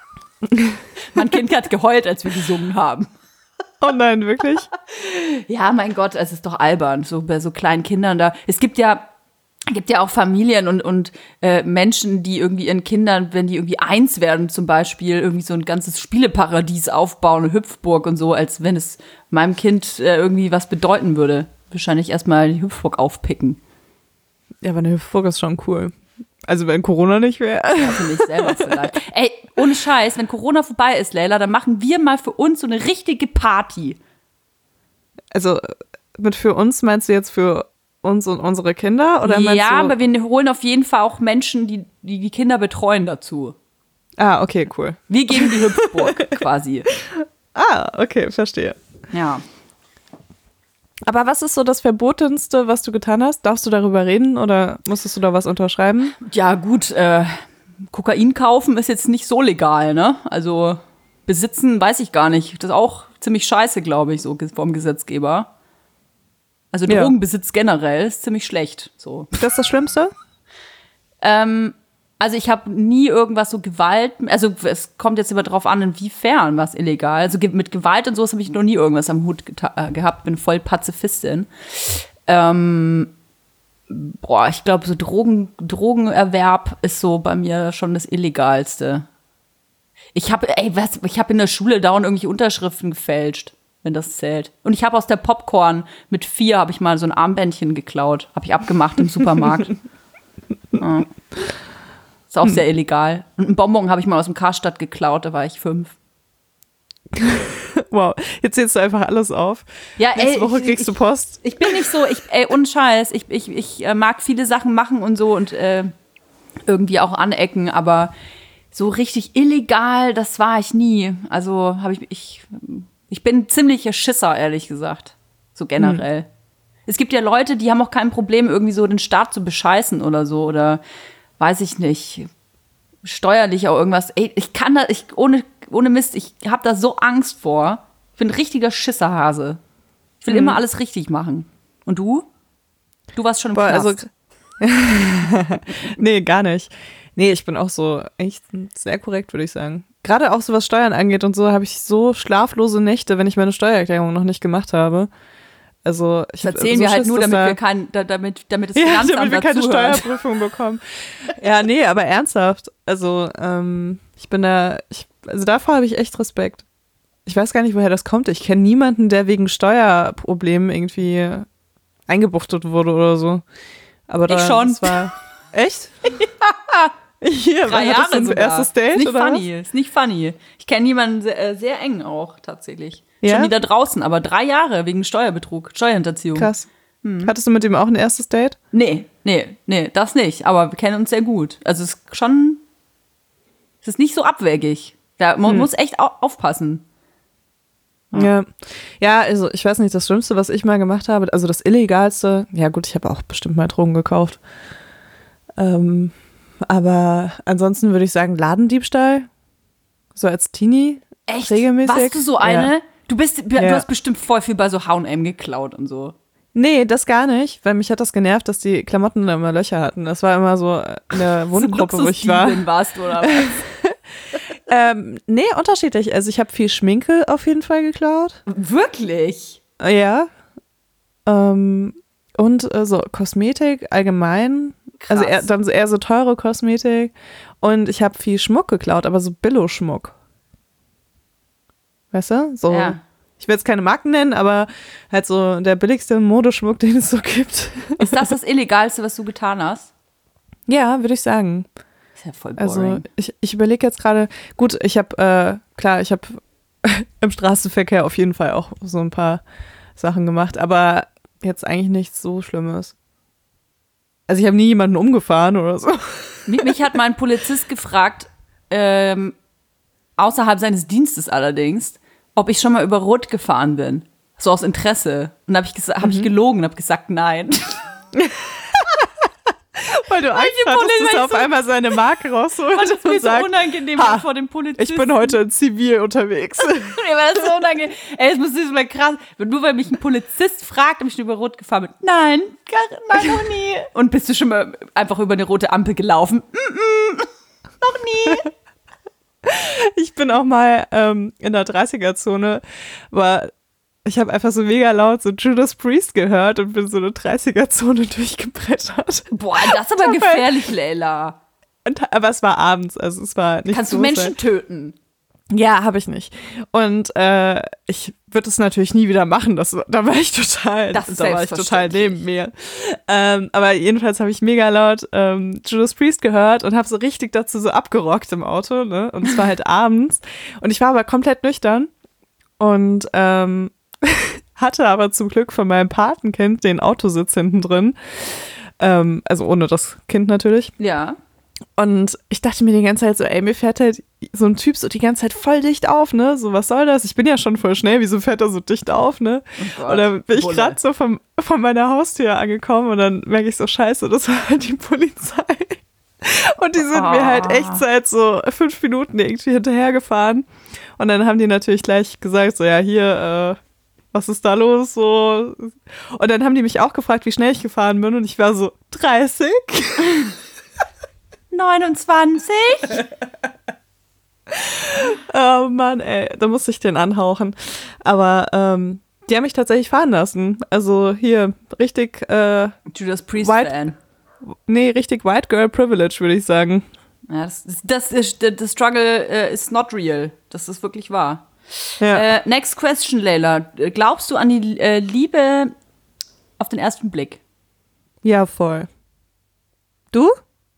Mein Kind hat geheult, als wir gesungen haben. Oh nein, wirklich? Ja, mein Gott, es ist doch albern, so bei so kleinen Kindern da. Es gibt ja gibt ja auch Familien und, und äh, Menschen, die irgendwie ihren Kindern, wenn die irgendwie eins werden zum Beispiel, irgendwie so ein ganzes Spieleparadies aufbauen, eine Hüpfburg und so, als wenn es meinem Kind äh, irgendwie was bedeuten würde. Wahrscheinlich erstmal die Hüpfburg aufpicken. Ja, aber eine Hüpfburg ist schon cool. Also wenn Corona nicht wäre. Ja, finde ich selber vielleicht. Ey, ohne Scheiß, wenn Corona vorbei ist, Leila, dann machen wir mal für uns so eine richtige Party. Also mit für uns meinst du jetzt für uns und unsere Kinder? Oder meinst Ja, du? aber wir holen auf jeden Fall auch Menschen, die die, die Kinder betreuen dazu. Ah, okay, cool. Wir gegen die Hüpfburg quasi. Ah, okay, verstehe. Ja. Aber was ist so das Verbotenste, was du getan hast? Darfst du darüber reden oder musstest du da was unterschreiben? Ja, gut, äh, Kokain kaufen ist jetzt nicht so legal, ne? Also besitzen weiß ich gar nicht. Das ist auch ziemlich scheiße, glaube ich, so vom Gesetzgeber. Also Ja. Drogenbesitz generell ist ziemlich schlecht. So. Das ist das Schlimmste? Ähm, also ich habe nie irgendwas so Gewalt, also es kommt jetzt immer drauf an, inwiefern was illegal. Also ge- mit Gewalt und sowas habe ich noch nie irgendwas am Hut geta- äh, gehabt, bin voll Pazifistin. Ähm, boah, ich glaube, so Drogen, Drogenerwerb ist so bei mir schon das Illegalste. Ich habe, ey, was, ich habe in der Schule dauernd irgendwelche Unterschriften gefälscht, wenn das zählt. Und ich habe aus der Popcorn mit vier habe ich mal so ein Armbändchen geklaut, habe ich abgemacht im Supermarkt. Ja. Ist auch sehr illegal. Und einen Bonbon habe ich mal aus dem Karstadt geklaut, da war ich fünf. Wow, jetzt zählst du einfach alles auf. Ja, Nächste ey, Woche ich- kriegst du ich- Post. Ich bin nicht so, ich, ey, ohne Scheiß, ich, ich, ich äh, mag viele Sachen machen und so und äh, irgendwie auch anecken, aber so richtig illegal, das war ich nie. Also habe ich, ich, ich bin ziemlicher Schisser, ehrlich gesagt. So generell. Es gibt ja Leute, die haben auch kein Problem, irgendwie so den Staat zu bescheißen oder so oder weiß ich nicht, steuerlich auch irgendwas. Ey, ich kann da, ich, ohne, ohne Mist, ich habe da so Angst vor. Ich bin ein richtiger Schisserhase. Ich will mhm. immer alles richtig machen. Und du? Du warst schon im Boah, Knast. Also, nee, gar nicht. Nee, ich bin auch so echt sehr korrekt, würde ich sagen. Gerade auch so was Steuern angeht und so, habe ich so schlaflose Nächte, wenn ich meine Steuererklärung noch nicht gemacht habe. Also ich das erzählen so wir halt Schiss, nur, damit da, wir kein, da, damit, damit das ja, Finanzamt damit wir keine dazuhört. Steuerprüfung bekommen. Ja, nee, aber ernsthaft. Also ähm, ich bin da, ich, also davor habe ich echt Respekt. Ich weiß gar nicht, woher das kommt. Ich kenne niemanden, der wegen Steuerproblemen irgendwie eingebuchtet wurde oder so. Aber da, ich schon. Das war echt? Ja. Hier, Drei war das Jahre ein sogar. erstes Date ist nicht oder funny, ist nicht funny. Ich kenne jemanden sehr, äh, sehr eng auch tatsächlich. Ja? Schon wieder draußen, aber drei Jahre wegen Steuerbetrug, Steuerhinterziehung. Krass. Hm. Hattest du mit ihm auch ein erstes Date? Nee, nee, nee, das nicht. Aber wir kennen uns sehr gut. Also es ist schon, es ist nicht so abwegig. Da, man hm. muss echt au- aufpassen. Ja. ja, ja, also ich weiß nicht, das Schlimmste, was ich mal gemacht habe, also das Illegalste, ja gut, ich habe auch bestimmt mal Drogen gekauft. Ähm, aber ansonsten würde ich sagen Ladendiebstahl, so als Teenie. Echt? Regelmäßig. Warst du so eine? Ja. Du bist, du ja. hast bestimmt voll viel bei so H und M geklaut und so. Nee, das gar nicht, weil mich hat das genervt, dass die Klamotten da immer Löcher hatten. Das war immer so in der Wohngruppe, wo ich war. Warst du oder was? ähm, nee, unterschiedlich. Also ich habe viel Schminke auf jeden Fall geklaut. Wirklich? Ja. Ähm, und äh, so Kosmetik allgemein. Krass. Also eher, dann so eher so teure Kosmetik. Und ich habe viel Schmuck geklaut, aber so Billo-Schmuck. Weißt du? So. Ja. Ich will jetzt keine Marken nennen, aber halt so der billigste Modeschmuck, den es so gibt. Ist das das Illegalste, was du getan hast? Ja, würde ich sagen. Ist ja voll boring. Also ich, ich überlege jetzt gerade, gut, ich habe, äh, klar, ich habe im Straßenverkehr auf jeden Fall auch so ein paar Sachen gemacht, aber jetzt eigentlich nichts so Schlimmes. Also ich habe nie jemanden umgefahren oder so. Mich, mich hat mal ein Polizist gefragt, ähm, außerhalb seines Dienstes allerdings, ob ich schon mal über Rot gefahren bin. So aus Interesse. Und da habe ich, gesa- hab ich gelogen und habe gesagt, nein. Weil du Angst hattest, dass er auf so einmal seine Marke rausholt Das ist mir und so sagt, unangenehm ha, vor dem Polizisten. ich bin heute in Zivil unterwegs. Mir war das so unangenehm. Ey, das muss so mal krass. Nur weil mich ein Polizist fragt, ob ich schon über Rot gefahren bin. Nein, gar, nein, noch nie. Und bist du schon mal einfach über eine rote Ampel gelaufen? Mm-mm, noch nie. Ich bin auch mal ähm, in der dreißiger-Zone, war, ich habe einfach so mega laut so Judas Priest gehört und bin so eine dreißiger-Zone durchgebrettert. Boah, das ist aber gefährlich, Leila. Und, aber es war abends, also es war nicht Kannst so du Menschen sehr. töten? Ja, habe ich nicht. Und äh, ich würde es natürlich nie wieder machen. Das, da war ich total, Das ist da war ich total neben mir. Ähm, aber jedenfalls habe ich mega laut ähm, Judas Priest gehört und habe so richtig dazu so abgerockt im Auto. Ne? Und es war halt abends. Und ich war aber komplett nüchtern und ähm, hatte aber zum Glück von meinem Patenkind den Autositz hinten drin. Ähm, also ohne das Kind natürlich. Ja. Und ich dachte mir die ganze Zeit so, ey, mir fährt halt so ein Typ so die ganze Zeit voll dicht auf, ne? So, was soll das? Ich bin ja schon voll schnell, wieso fährt er so dicht auf, ne? Oh Gott, und dann bin ich Bulle. gerade so vom, von meiner Haustür angekommen und dann merke ich so, scheiße, das war halt die Polizei. Und die sind Oh. mir halt echt seit so fünf Minuten irgendwie hinterhergefahren. Und dann haben die natürlich gleich gesagt, so, ja, hier, äh, was ist da los? So. Und dann haben die mich auch gefragt, wie schnell ich gefahren bin. Und ich war so, dreißig? neunundzwanzig? Oh Mann, ey, da musste ich den anhauchen. Aber ähm, die haben mich tatsächlich fahren lassen. Also hier, richtig, äh, Judas Priest White- Fan. nee, richtig White Girl Privilege, würde ich sagen. Ja, das, das, das, das Struggle uh, is not real. Das ist wirklich wahr. Ja. Äh, next question, Leila. Glaubst du an die äh, Liebe auf den ersten Blick? Ja, voll. Du?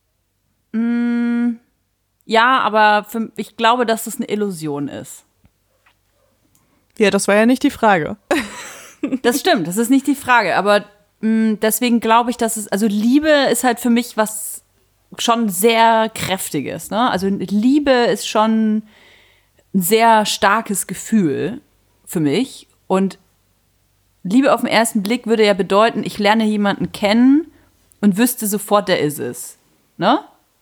Ja, aber für, ich glaube, dass es eine Illusion ist. Ja, das war ja nicht die Frage. Das stimmt, das ist nicht die Frage. Aber mh, deswegen glaube ich, dass es, also Liebe ist halt für mich was schon sehr Kräftiges. Ne? Also Liebe ist schon ein sehr starkes Gefühl für mich. Und Liebe auf den ersten Blick würde ja bedeuten, ich lerne jemanden kennen und wüsste sofort, der ist es. Ne?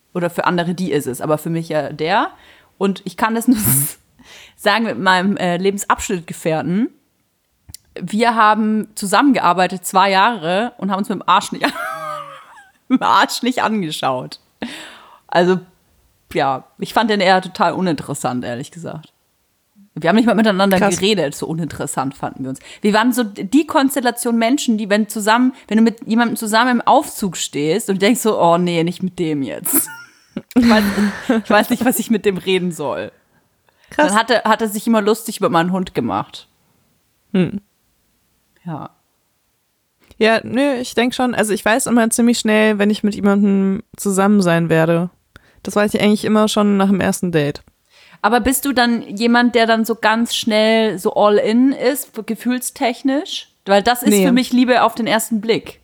Oder für andere, die ist es. Aber für mich ja der. Und ich kann das nur sagen mit meinem äh, Lebensabschnittgefährten. Wir haben zusammengearbeitet zwei Jahre und haben uns mit dem Arsch nicht, mit dem Arsch nicht angeschaut. Also, ja, ich fand den eher total uninteressant, ehrlich gesagt. Wir haben nicht mal miteinander Krass. geredet, so uninteressant fanden wir uns. Wir waren so die Konstellation Menschen, die, wenn zusammen, wenn du mit jemandem zusammen im Aufzug stehst und denkst so, oh nee, nicht mit dem jetzt. Ich weiß, ich weiß nicht, was ich mit dem reden soll. Krass. Dann hat er, hat er sich immer lustig über meinen Hund gemacht. Hm. Ja. Ja, nö, ich denke schon, also ich weiß immer ziemlich schnell, wenn ich mit jemandem zusammen sein werde. Das weiß ich eigentlich immer schon nach dem ersten Date. Aber bist du dann jemand, der dann so ganz schnell so all in ist, gefühlstechnisch? Weil das ist nee. für mich Liebe auf den ersten Blick.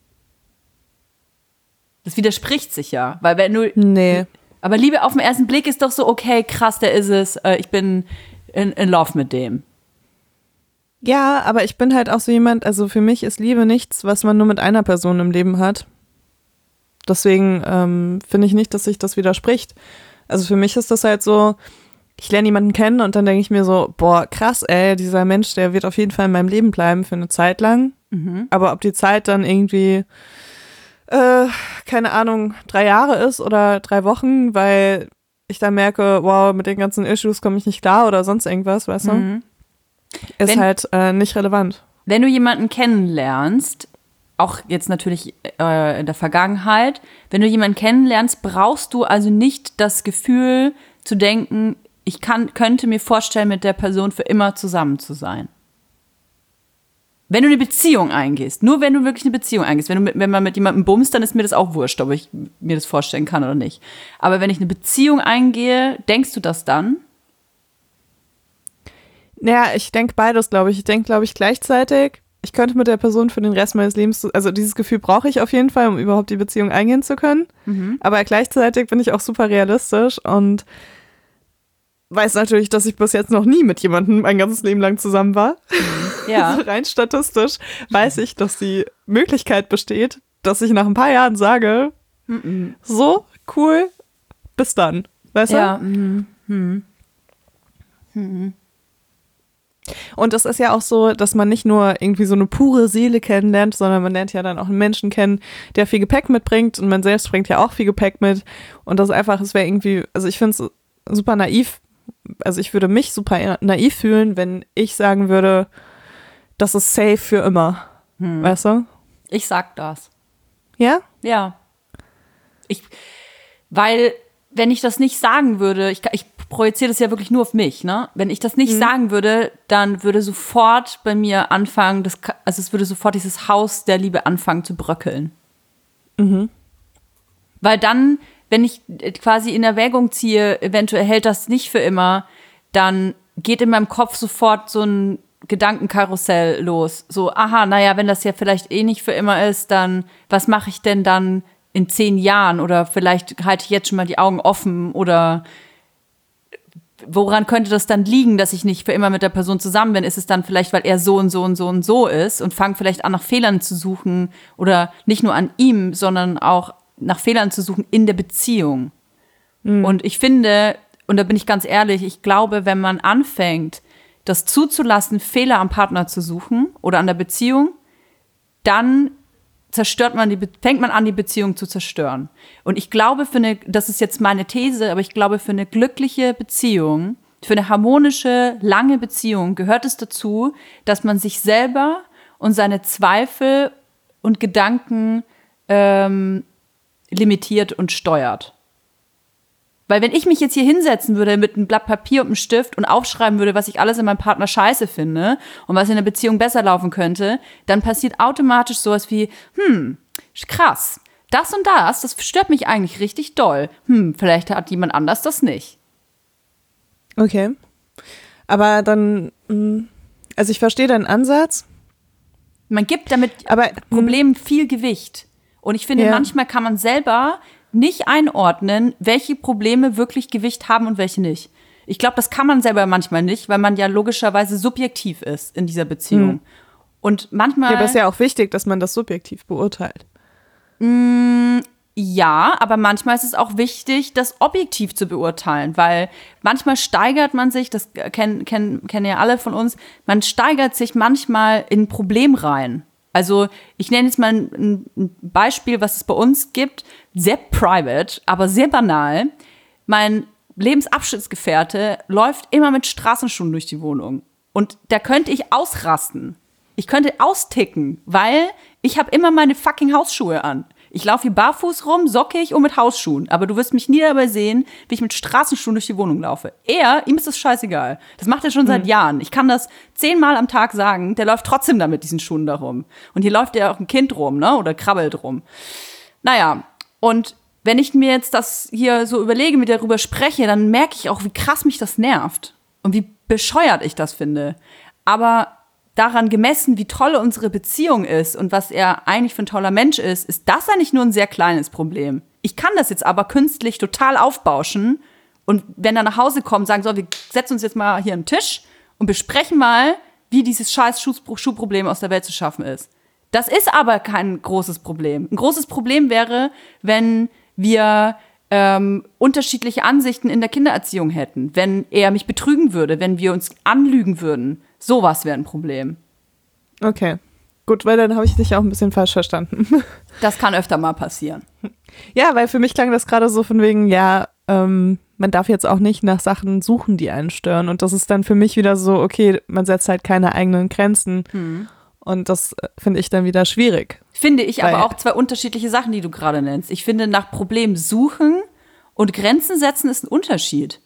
Das widerspricht sich ja, weil wenn du Nee. Aber Liebe auf den ersten Blick ist doch so, okay, krass, der ist es, äh, ich bin in, in love mit dem. Ja, aber ich bin halt auch so jemand, also für mich ist Liebe nichts, was man nur mit einer Person im Leben hat. Deswegen ähm, finde ich nicht, dass sich das widerspricht. Also für mich ist das halt so, ich lerne jemanden kennen und dann denke ich mir so, boah, krass, ey, dieser Mensch, der wird auf jeden Fall in meinem Leben bleiben für eine Zeit lang. Mhm. Aber ob die Zeit dann irgendwie, äh, keine Ahnung, drei Jahre ist oder drei Wochen, weil ich dann merke, wow, mit den ganzen Issues komme ich nicht klar oder sonst irgendwas, weißt du? Mhm. Ist Wenn, halt äh, nicht relevant. Wenn du jemanden kennenlernst, auch jetzt natürlich äh, in der Vergangenheit, wenn du jemanden kennenlernst, brauchst du also nicht das Gefühl zu denken, ich kann, könnte mir vorstellen, mit der Person für immer zusammen zu sein. Wenn du eine Beziehung eingehst, nur wenn du wirklich eine Beziehung eingehst, wenn, du mit, wenn man mit jemandem bumst, dann ist mir das auch wurscht, ob ich mir das vorstellen kann oder nicht. Aber wenn ich eine Beziehung eingehe, denkst du das dann? Naja, ich denke beides, glaube ich. Ich denke, glaube ich, gleichzeitig, ich könnte mit der Person für den Rest meines Lebens, also dieses Gefühl brauche ich auf jeden Fall, um überhaupt die Beziehung eingehen zu können. Mhm. Aber gleichzeitig bin ich auch super realistisch und weiß natürlich, dass ich bis jetzt noch nie mit jemandem mein ganzes Leben lang zusammen war. Ja. Also rein statistisch weiß ich, dass die Möglichkeit besteht, dass ich nach ein paar Jahren sage, Mhm. so, cool, bis dann. Weißt du? Ja. Mhm. Mhm. Mhm. Und das ist ja auch so, dass man nicht nur irgendwie so eine pure Seele kennenlernt, sondern man lernt ja dann auch einen Menschen kennen, der viel Gepäck mitbringt und man selbst bringt ja auch viel Gepäck mit. Und das einfach, es wäre irgendwie, also ich finde es super naiv, also ich würde mich super naiv fühlen, wenn ich sagen würde, das ist safe für immer. Hm. Weißt du? Ich sag das. Ja? Ja. Ich, weil, wenn ich das nicht sagen würde, ich, ich projiziere das ja wirklich nur auf mich, ne? Wenn ich das nicht Mhm. sagen würde, dann würde sofort bei mir anfangen, das, also es würde sofort dieses Haus der Liebe anfangen zu bröckeln. Mhm. Weil dann, wenn ich quasi in Erwägung ziehe, eventuell hält das nicht für immer, dann geht in meinem Kopf sofort so ein Gedankenkarussell los. So, aha, naja, wenn das ja vielleicht eh nicht für immer ist, dann was mache ich denn dann in zehn Jahren? Oder vielleicht halte ich jetzt schon mal die Augen offen oder woran könnte das dann liegen, dass ich nicht für immer mit der Person zusammen bin? Ist es dann vielleicht, weil er so und so und so und so ist und fange vielleicht an, nach Fehlern zu suchen oder nicht nur an ihm, sondern auch nach Fehlern zu suchen in der Beziehung. Mhm. Und ich finde, und da bin ich ganz ehrlich, ich glaube, wenn man anfängt, das zuzulassen, Fehler am Partner zu suchen oder an der Beziehung, dann zerstört man die, fängt man an, die Beziehung zu zerstören. Und ich glaube, für eine, das ist jetzt meine These, aber ich glaube, für eine glückliche Beziehung, für eine harmonische, lange Beziehung gehört es dazu, dass man sich selber und seine Zweifel und Gedanken ähm, limitiert und steuert. Weil wenn ich mich jetzt hier hinsetzen würde mit einem Blatt Papier und einem Stift und aufschreiben würde, was ich alles in meinem Partner scheiße finde und was in der Beziehung besser laufen könnte, dann passiert automatisch sowas wie, hm, krass, das und das, das stört mich eigentlich richtig doll. Hm, vielleicht hat jemand anders das nicht. Okay. Aber dann, also ich verstehe deinen Ansatz. Man gibt damit aber Problemen viel Gewicht. Und ich finde, ja. manchmal kann man selber nicht einordnen, welche Probleme wirklich Gewicht haben und welche nicht. Ich glaube, das kann man selber manchmal nicht, weil man ja logischerweise subjektiv ist in dieser Beziehung. Hm. Und manchmal. Ja, aber es ist ja auch wichtig, dass man das subjektiv beurteilt. Mh, Ja, aber manchmal ist es auch wichtig, das objektiv zu beurteilen, weil manchmal steigert man sich, das kennen, kennen, kennen ja alle von uns, man steigert sich manchmal in ein Problem rein. Also ich nenne jetzt mal ein, ein Beispiel, was es bei uns gibt, sehr private, aber sehr banal. Mein Lebensabschnittsgefährte läuft immer mit Straßenschuhen durch die Wohnung und da könnte ich ausrasten. Ich könnte austicken, weil ich habe immer meine fucking Hausschuhe an. Ich laufe hier barfuß rum, sockig und mit Hausschuhen. Aber du wirst mich nie dabei sehen, wie ich mit Straßenschuhen durch die Wohnung laufe. Er, ihm ist das scheißegal. Das macht er schon seit mhm. Jahren. Ich kann das zehnmal am Tag sagen, der läuft trotzdem da mit diesen Schuhen da rum. Und hier läuft ja auch ein Kind rum, ne? Oder krabbelt rum. Naja, und wenn ich mir jetzt das hier so überlege, mit darüber spreche, dann merke ich auch, wie krass mich das nervt. Und wie bescheuert ich das finde. Aber daran gemessen, wie toll unsere Beziehung ist und was er eigentlich für ein toller Mensch ist, ist das eigentlich nur ein sehr kleines Problem. Ich kann das jetzt aber künstlich total aufbauschen und wenn er nach Hause kommt, sagen so, wir setzen uns jetzt mal hier an den Tisch und besprechen mal, wie dieses scheiß Schuh- Schuhproblem aus der Welt zu schaffen ist. Das ist aber kein großes Problem. Ein großes Problem wäre, wenn wir ähm, unterschiedliche Ansichten in der Kindererziehung hätten, wenn er mich betrügen würde, wenn wir uns anlügen würden. Sowas wäre ein Problem. Okay, gut, weil dann habe ich dich auch ein bisschen falsch verstanden. Das kann öfter mal passieren. Ja, weil für mich klang das gerade so von wegen, ja, ähm, man darf jetzt auch nicht nach Sachen suchen, die einen stören. Und das ist dann für mich wieder so, okay, man setzt halt keine eigenen Grenzen. Hm. Und das äh, finde ich dann wieder schwierig. Finde ich weil, aber auch zwei unterschiedliche Sachen, die du gerade nennst. Ich finde, nach Problemen suchen und Grenzen setzen ist ein Unterschied.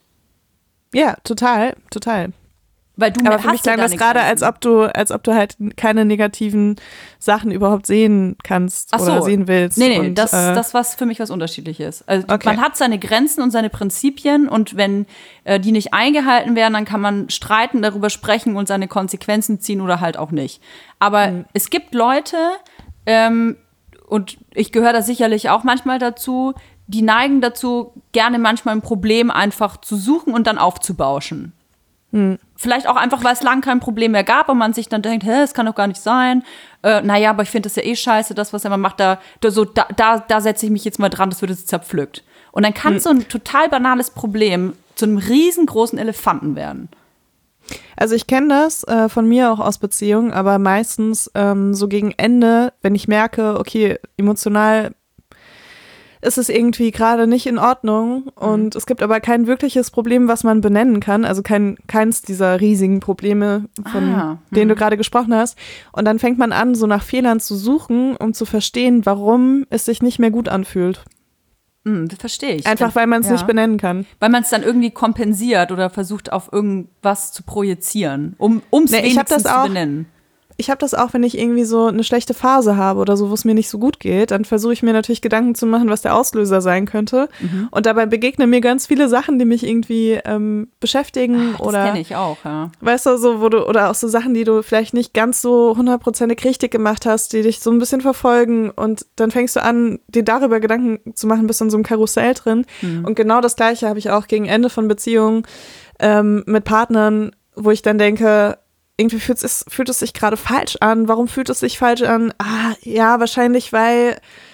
Ja, total, total. Weil du aber für mich klang das gerade, als ob du, als ob du halt keine negativen Sachen überhaupt sehen kannst Ach so. oder sehen willst. Nee, nee, und, das, äh, das was für mich was Unterschiedliches. Also okay. Man hat seine Grenzen und seine Prinzipien und wenn äh, die nicht eingehalten werden, dann kann man streiten, darüber sprechen und seine Konsequenzen ziehen oder halt auch nicht. Aber mhm. es gibt Leute, ähm, und ich gehöre da sicherlich auch manchmal dazu, die neigen dazu, gerne manchmal ein Problem einfach zu suchen und dann aufzubauschen. Hm. Vielleicht auch einfach, weil es lang kein Problem mehr gab und man sich dann denkt, hä, das kann doch gar nicht sein. Äh, naja, aber ich finde das ja eh scheiße, das, was er immer macht, da, da, so, da, da, da setze ich mich jetzt mal dran, das wird jetzt zerpflückt. Und dann kann hm. so ein total banales Problem zu einem riesengroßen Elefanten werden. Also ich kenne das äh, von mir auch aus Beziehungen, aber meistens ähm, so gegen Ende, wenn ich merke, okay, emotional ist es irgendwie gerade nicht in Ordnung und mhm. es gibt aber kein wirkliches Problem, was man benennen kann, also kein, keins dieser riesigen Probleme, von ah, denen du gerade gesprochen hast. Und dann fängt man an, so nach Fehlern zu suchen, um zu verstehen, warum es sich nicht mehr gut anfühlt. Mhm, das verstehe ich. Einfach, weil man es ja. nicht benennen kann. Weil man es dann irgendwie kompensiert oder versucht, auf irgendwas zu projizieren, um es nee, wenigstens zu benennen. Ich habe das auch, wenn ich irgendwie so eine schlechte Phase habe oder so, wo es mir nicht so gut geht, dann versuche ich mir natürlich Gedanken zu machen, was der Auslöser sein könnte. Mhm. Und dabei begegnen mir ganz viele Sachen, die mich irgendwie ähm, beschäftigen. Ach, oder das kenne ich auch, ja. Weißt du, so, wo du, oder auch so Sachen, die du vielleicht nicht ganz so hundertprozentig richtig gemacht hast, die dich so ein bisschen verfolgen. Und dann fängst du an, dir darüber Gedanken zu machen, bist in so einem Karussell drin. Mhm. Und genau das Gleiche habe ich auch gegen Ende von Beziehungen ähm, mit Partnern, wo ich dann denke, irgendwie fühlt es, fühlt es sich gerade falsch an. Warum fühlt es sich falsch an? Ah, ja, wahrscheinlich, weil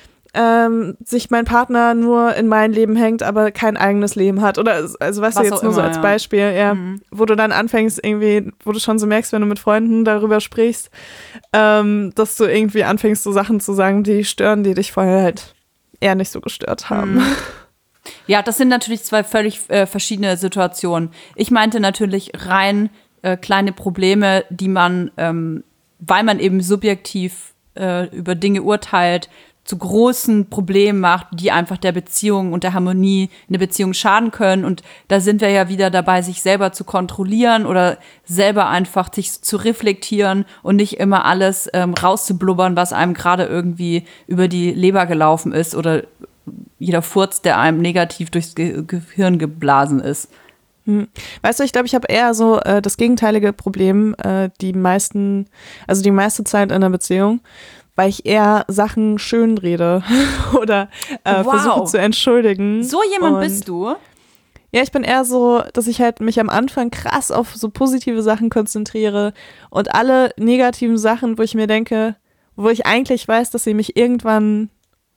ähm, sich mein Partner nur in mein Leben hängt, aber kein eigenes Leben hat. Oder, also weißt du, jetzt nur immer, so als ja. Beispiel, ja, mhm. wo du dann anfängst irgendwie, wo du schon so merkst, wenn du mit Freunden darüber sprichst, ähm, dass du irgendwie anfängst, so Sachen zu sagen, die stören, die dich vorher halt eher nicht so gestört haben. Mhm. Ja, das sind natürlich zwei völlig äh, verschiedene Situationen. Ich meinte natürlich rein Äh, kleine Probleme, die man, ähm, weil man eben subjektiv äh, über Dinge urteilt, zu großen Problemen macht, die einfach der Beziehung und der Harmonie in der Beziehung schaden können. Und da sind wir ja wieder dabei, sich selber zu kontrollieren oder selber einfach sich zu reflektieren und nicht immer alles ähm, rauszublubbern, was einem gerade irgendwie über die Leber gelaufen ist oder jeder Furz, der einem negativ durchs Ge- Gehirn geblasen ist. Hm. Weißt du, ich glaube, ich habe eher so äh, das gegenteilige Problem, äh, die meisten, also die meiste Zeit in einer Beziehung, weil ich eher Sachen schön rede oder äh, wow. versuche zu entschuldigen. So jemand und, bist du? Ja, ich bin eher so, dass ich halt mich am Anfang krass auf so positive Sachen konzentriere und alle negativen Sachen, wo ich mir denke, wo ich eigentlich weiß, dass sie mich irgendwann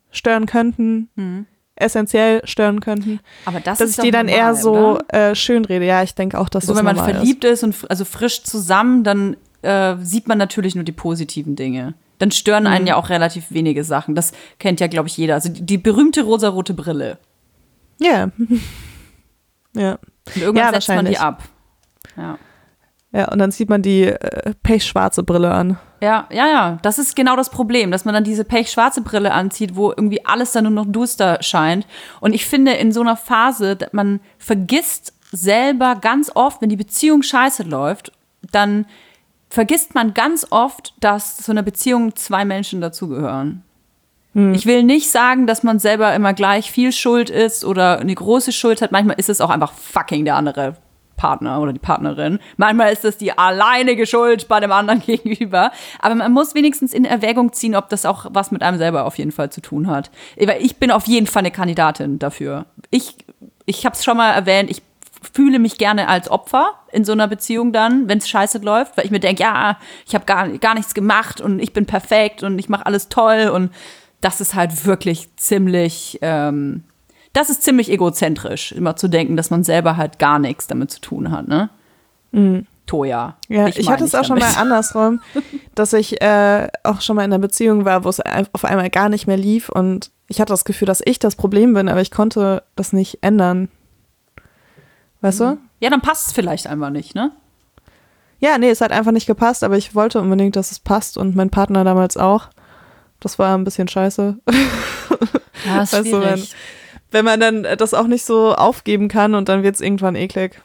stören könnten, Hm. essentiell stören könnten, Aber das dass ist ich die doch dann normal, eher so oder? äh, schönrede. Ja, ich denke auch, dass So, das wenn man normal verliebt ist. und f- also frisch zusammen, dann äh, sieht man natürlich nur die positiven Dinge. Dann stören einen Mhm. ja auch relativ wenige Sachen. Das kennt ja, glaube ich, jeder. Also die, die berühmte rosarote Brille. ist. Ja. ja. Und irgendwann Ja, setzt man die wahrscheinlich. ab. Ja. Ja, und dann zieht man die äh, pechschwarze Brille an. Ja, ja, ja. Das ist genau das Problem, dass man dann diese pechschwarze Brille anzieht, wo irgendwie alles dann nur noch duster scheint. Und ich finde, in so einer Phase, dass man vergisst selber ganz oft, wenn die Beziehung scheiße läuft, dann vergisst man ganz oft, dass zu einer Beziehung zwei Menschen dazugehören. Ich will nicht sagen, dass man selber immer gleich viel Schuld ist oder eine große Schuld hat. Manchmal ist es auch einfach fucking der andere Partner oder die Partnerin. Manchmal ist es die alleinige Schuld bei dem anderen gegenüber. Aber man muss wenigstens in Erwägung ziehen, ob das auch was mit einem selber auf jeden Fall zu tun hat. Weil ich bin auf jeden Fall eine Kandidatin dafür. Ich, ich habe es schon mal erwähnt, ich fühle mich gerne als Opfer in so einer Beziehung dann, wenn es scheiße läuft, weil ich mir denke, ja, ich habe gar, gar nichts gemacht und ich bin perfekt und ich mache alles toll und das ist halt wirklich ziemlich, ähm, das ist ziemlich egozentrisch, immer zu denken, dass man selber halt gar nichts damit zu tun hat, ne? Mhm. Toja. Ja, ich, ich hatte es auch schon mal andersrum, dass ich äh, auch schon mal in einer Beziehung war, wo es auf einmal gar nicht mehr lief und ich hatte das Gefühl, dass ich das Problem bin, aber ich konnte das nicht ändern. Weißt du? Ja, dann passt es vielleicht einfach nicht, ne? Ja, nee, es hat einfach nicht gepasst, aber ich wollte unbedingt, dass es passt und mein Partner damals auch. Das war ein bisschen scheiße. Ja, ist Weißt du, wenn, schwierig. wenn man dann das auch nicht so aufgeben kann und dann wird es irgendwann eklig.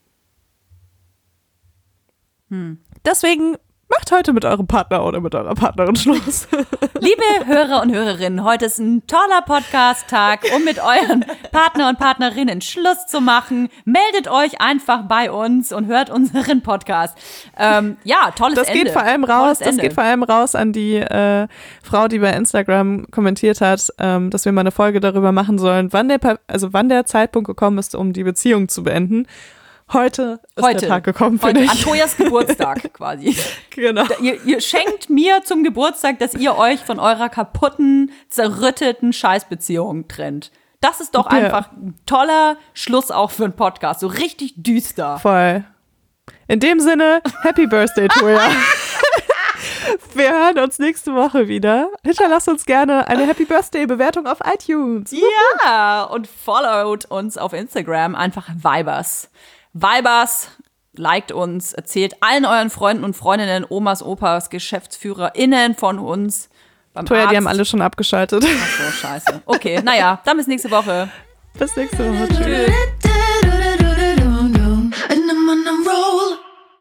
Hm. Deswegen macht heute mit eurem Partner oder mit eurer Partnerin Schluss. Liebe Hörer und Hörerinnen, heute ist ein toller Podcast-Tag, um mit euren Partner und Partnerinnen Schluss zu machen. Meldet euch einfach bei uns und hört unseren Podcast. Ähm, ja, tolles Das Ende. geht vor allem raus, Tolles das Ende. geht vor allem raus an die äh, Frau, die bei Instagram kommentiert hat, ähm, dass wir mal eine Folge darüber machen sollen, wann der, Pa- also wann der Zeitpunkt gekommen ist, um die Beziehung zu beenden. Heute ist Heute. der Tag gekommen für Heute, dich. an Tojas Geburtstag quasi. Genau. Ihr, ihr schenkt mir zum Geburtstag, dass ihr euch von eurer kaputten, zerrütteten Scheißbeziehung trennt. Das ist doch Ja. einfach ein toller Schluss auch für einen Podcast. So richtig düster. Voll. In dem Sinne, Happy Birthday, Toja. Wir hören uns nächste Woche wieder. Hinterlasst uns gerne eine Happy Birthday-Bewertung auf iTunes. Ja, und followt uns auf Instagram, einfach Vibers. Vibers, liked uns, erzählt allen euren Freunden und Freundinnen, Omas, Opas, GeschäftsführerInnen von uns. Beim Toja, Arzt. die haben alle schon abgeschaltet. Ach so, scheiße. Okay, naja, dann bis nächste Woche. Bis nächste Woche. Tschüss. Tschüss.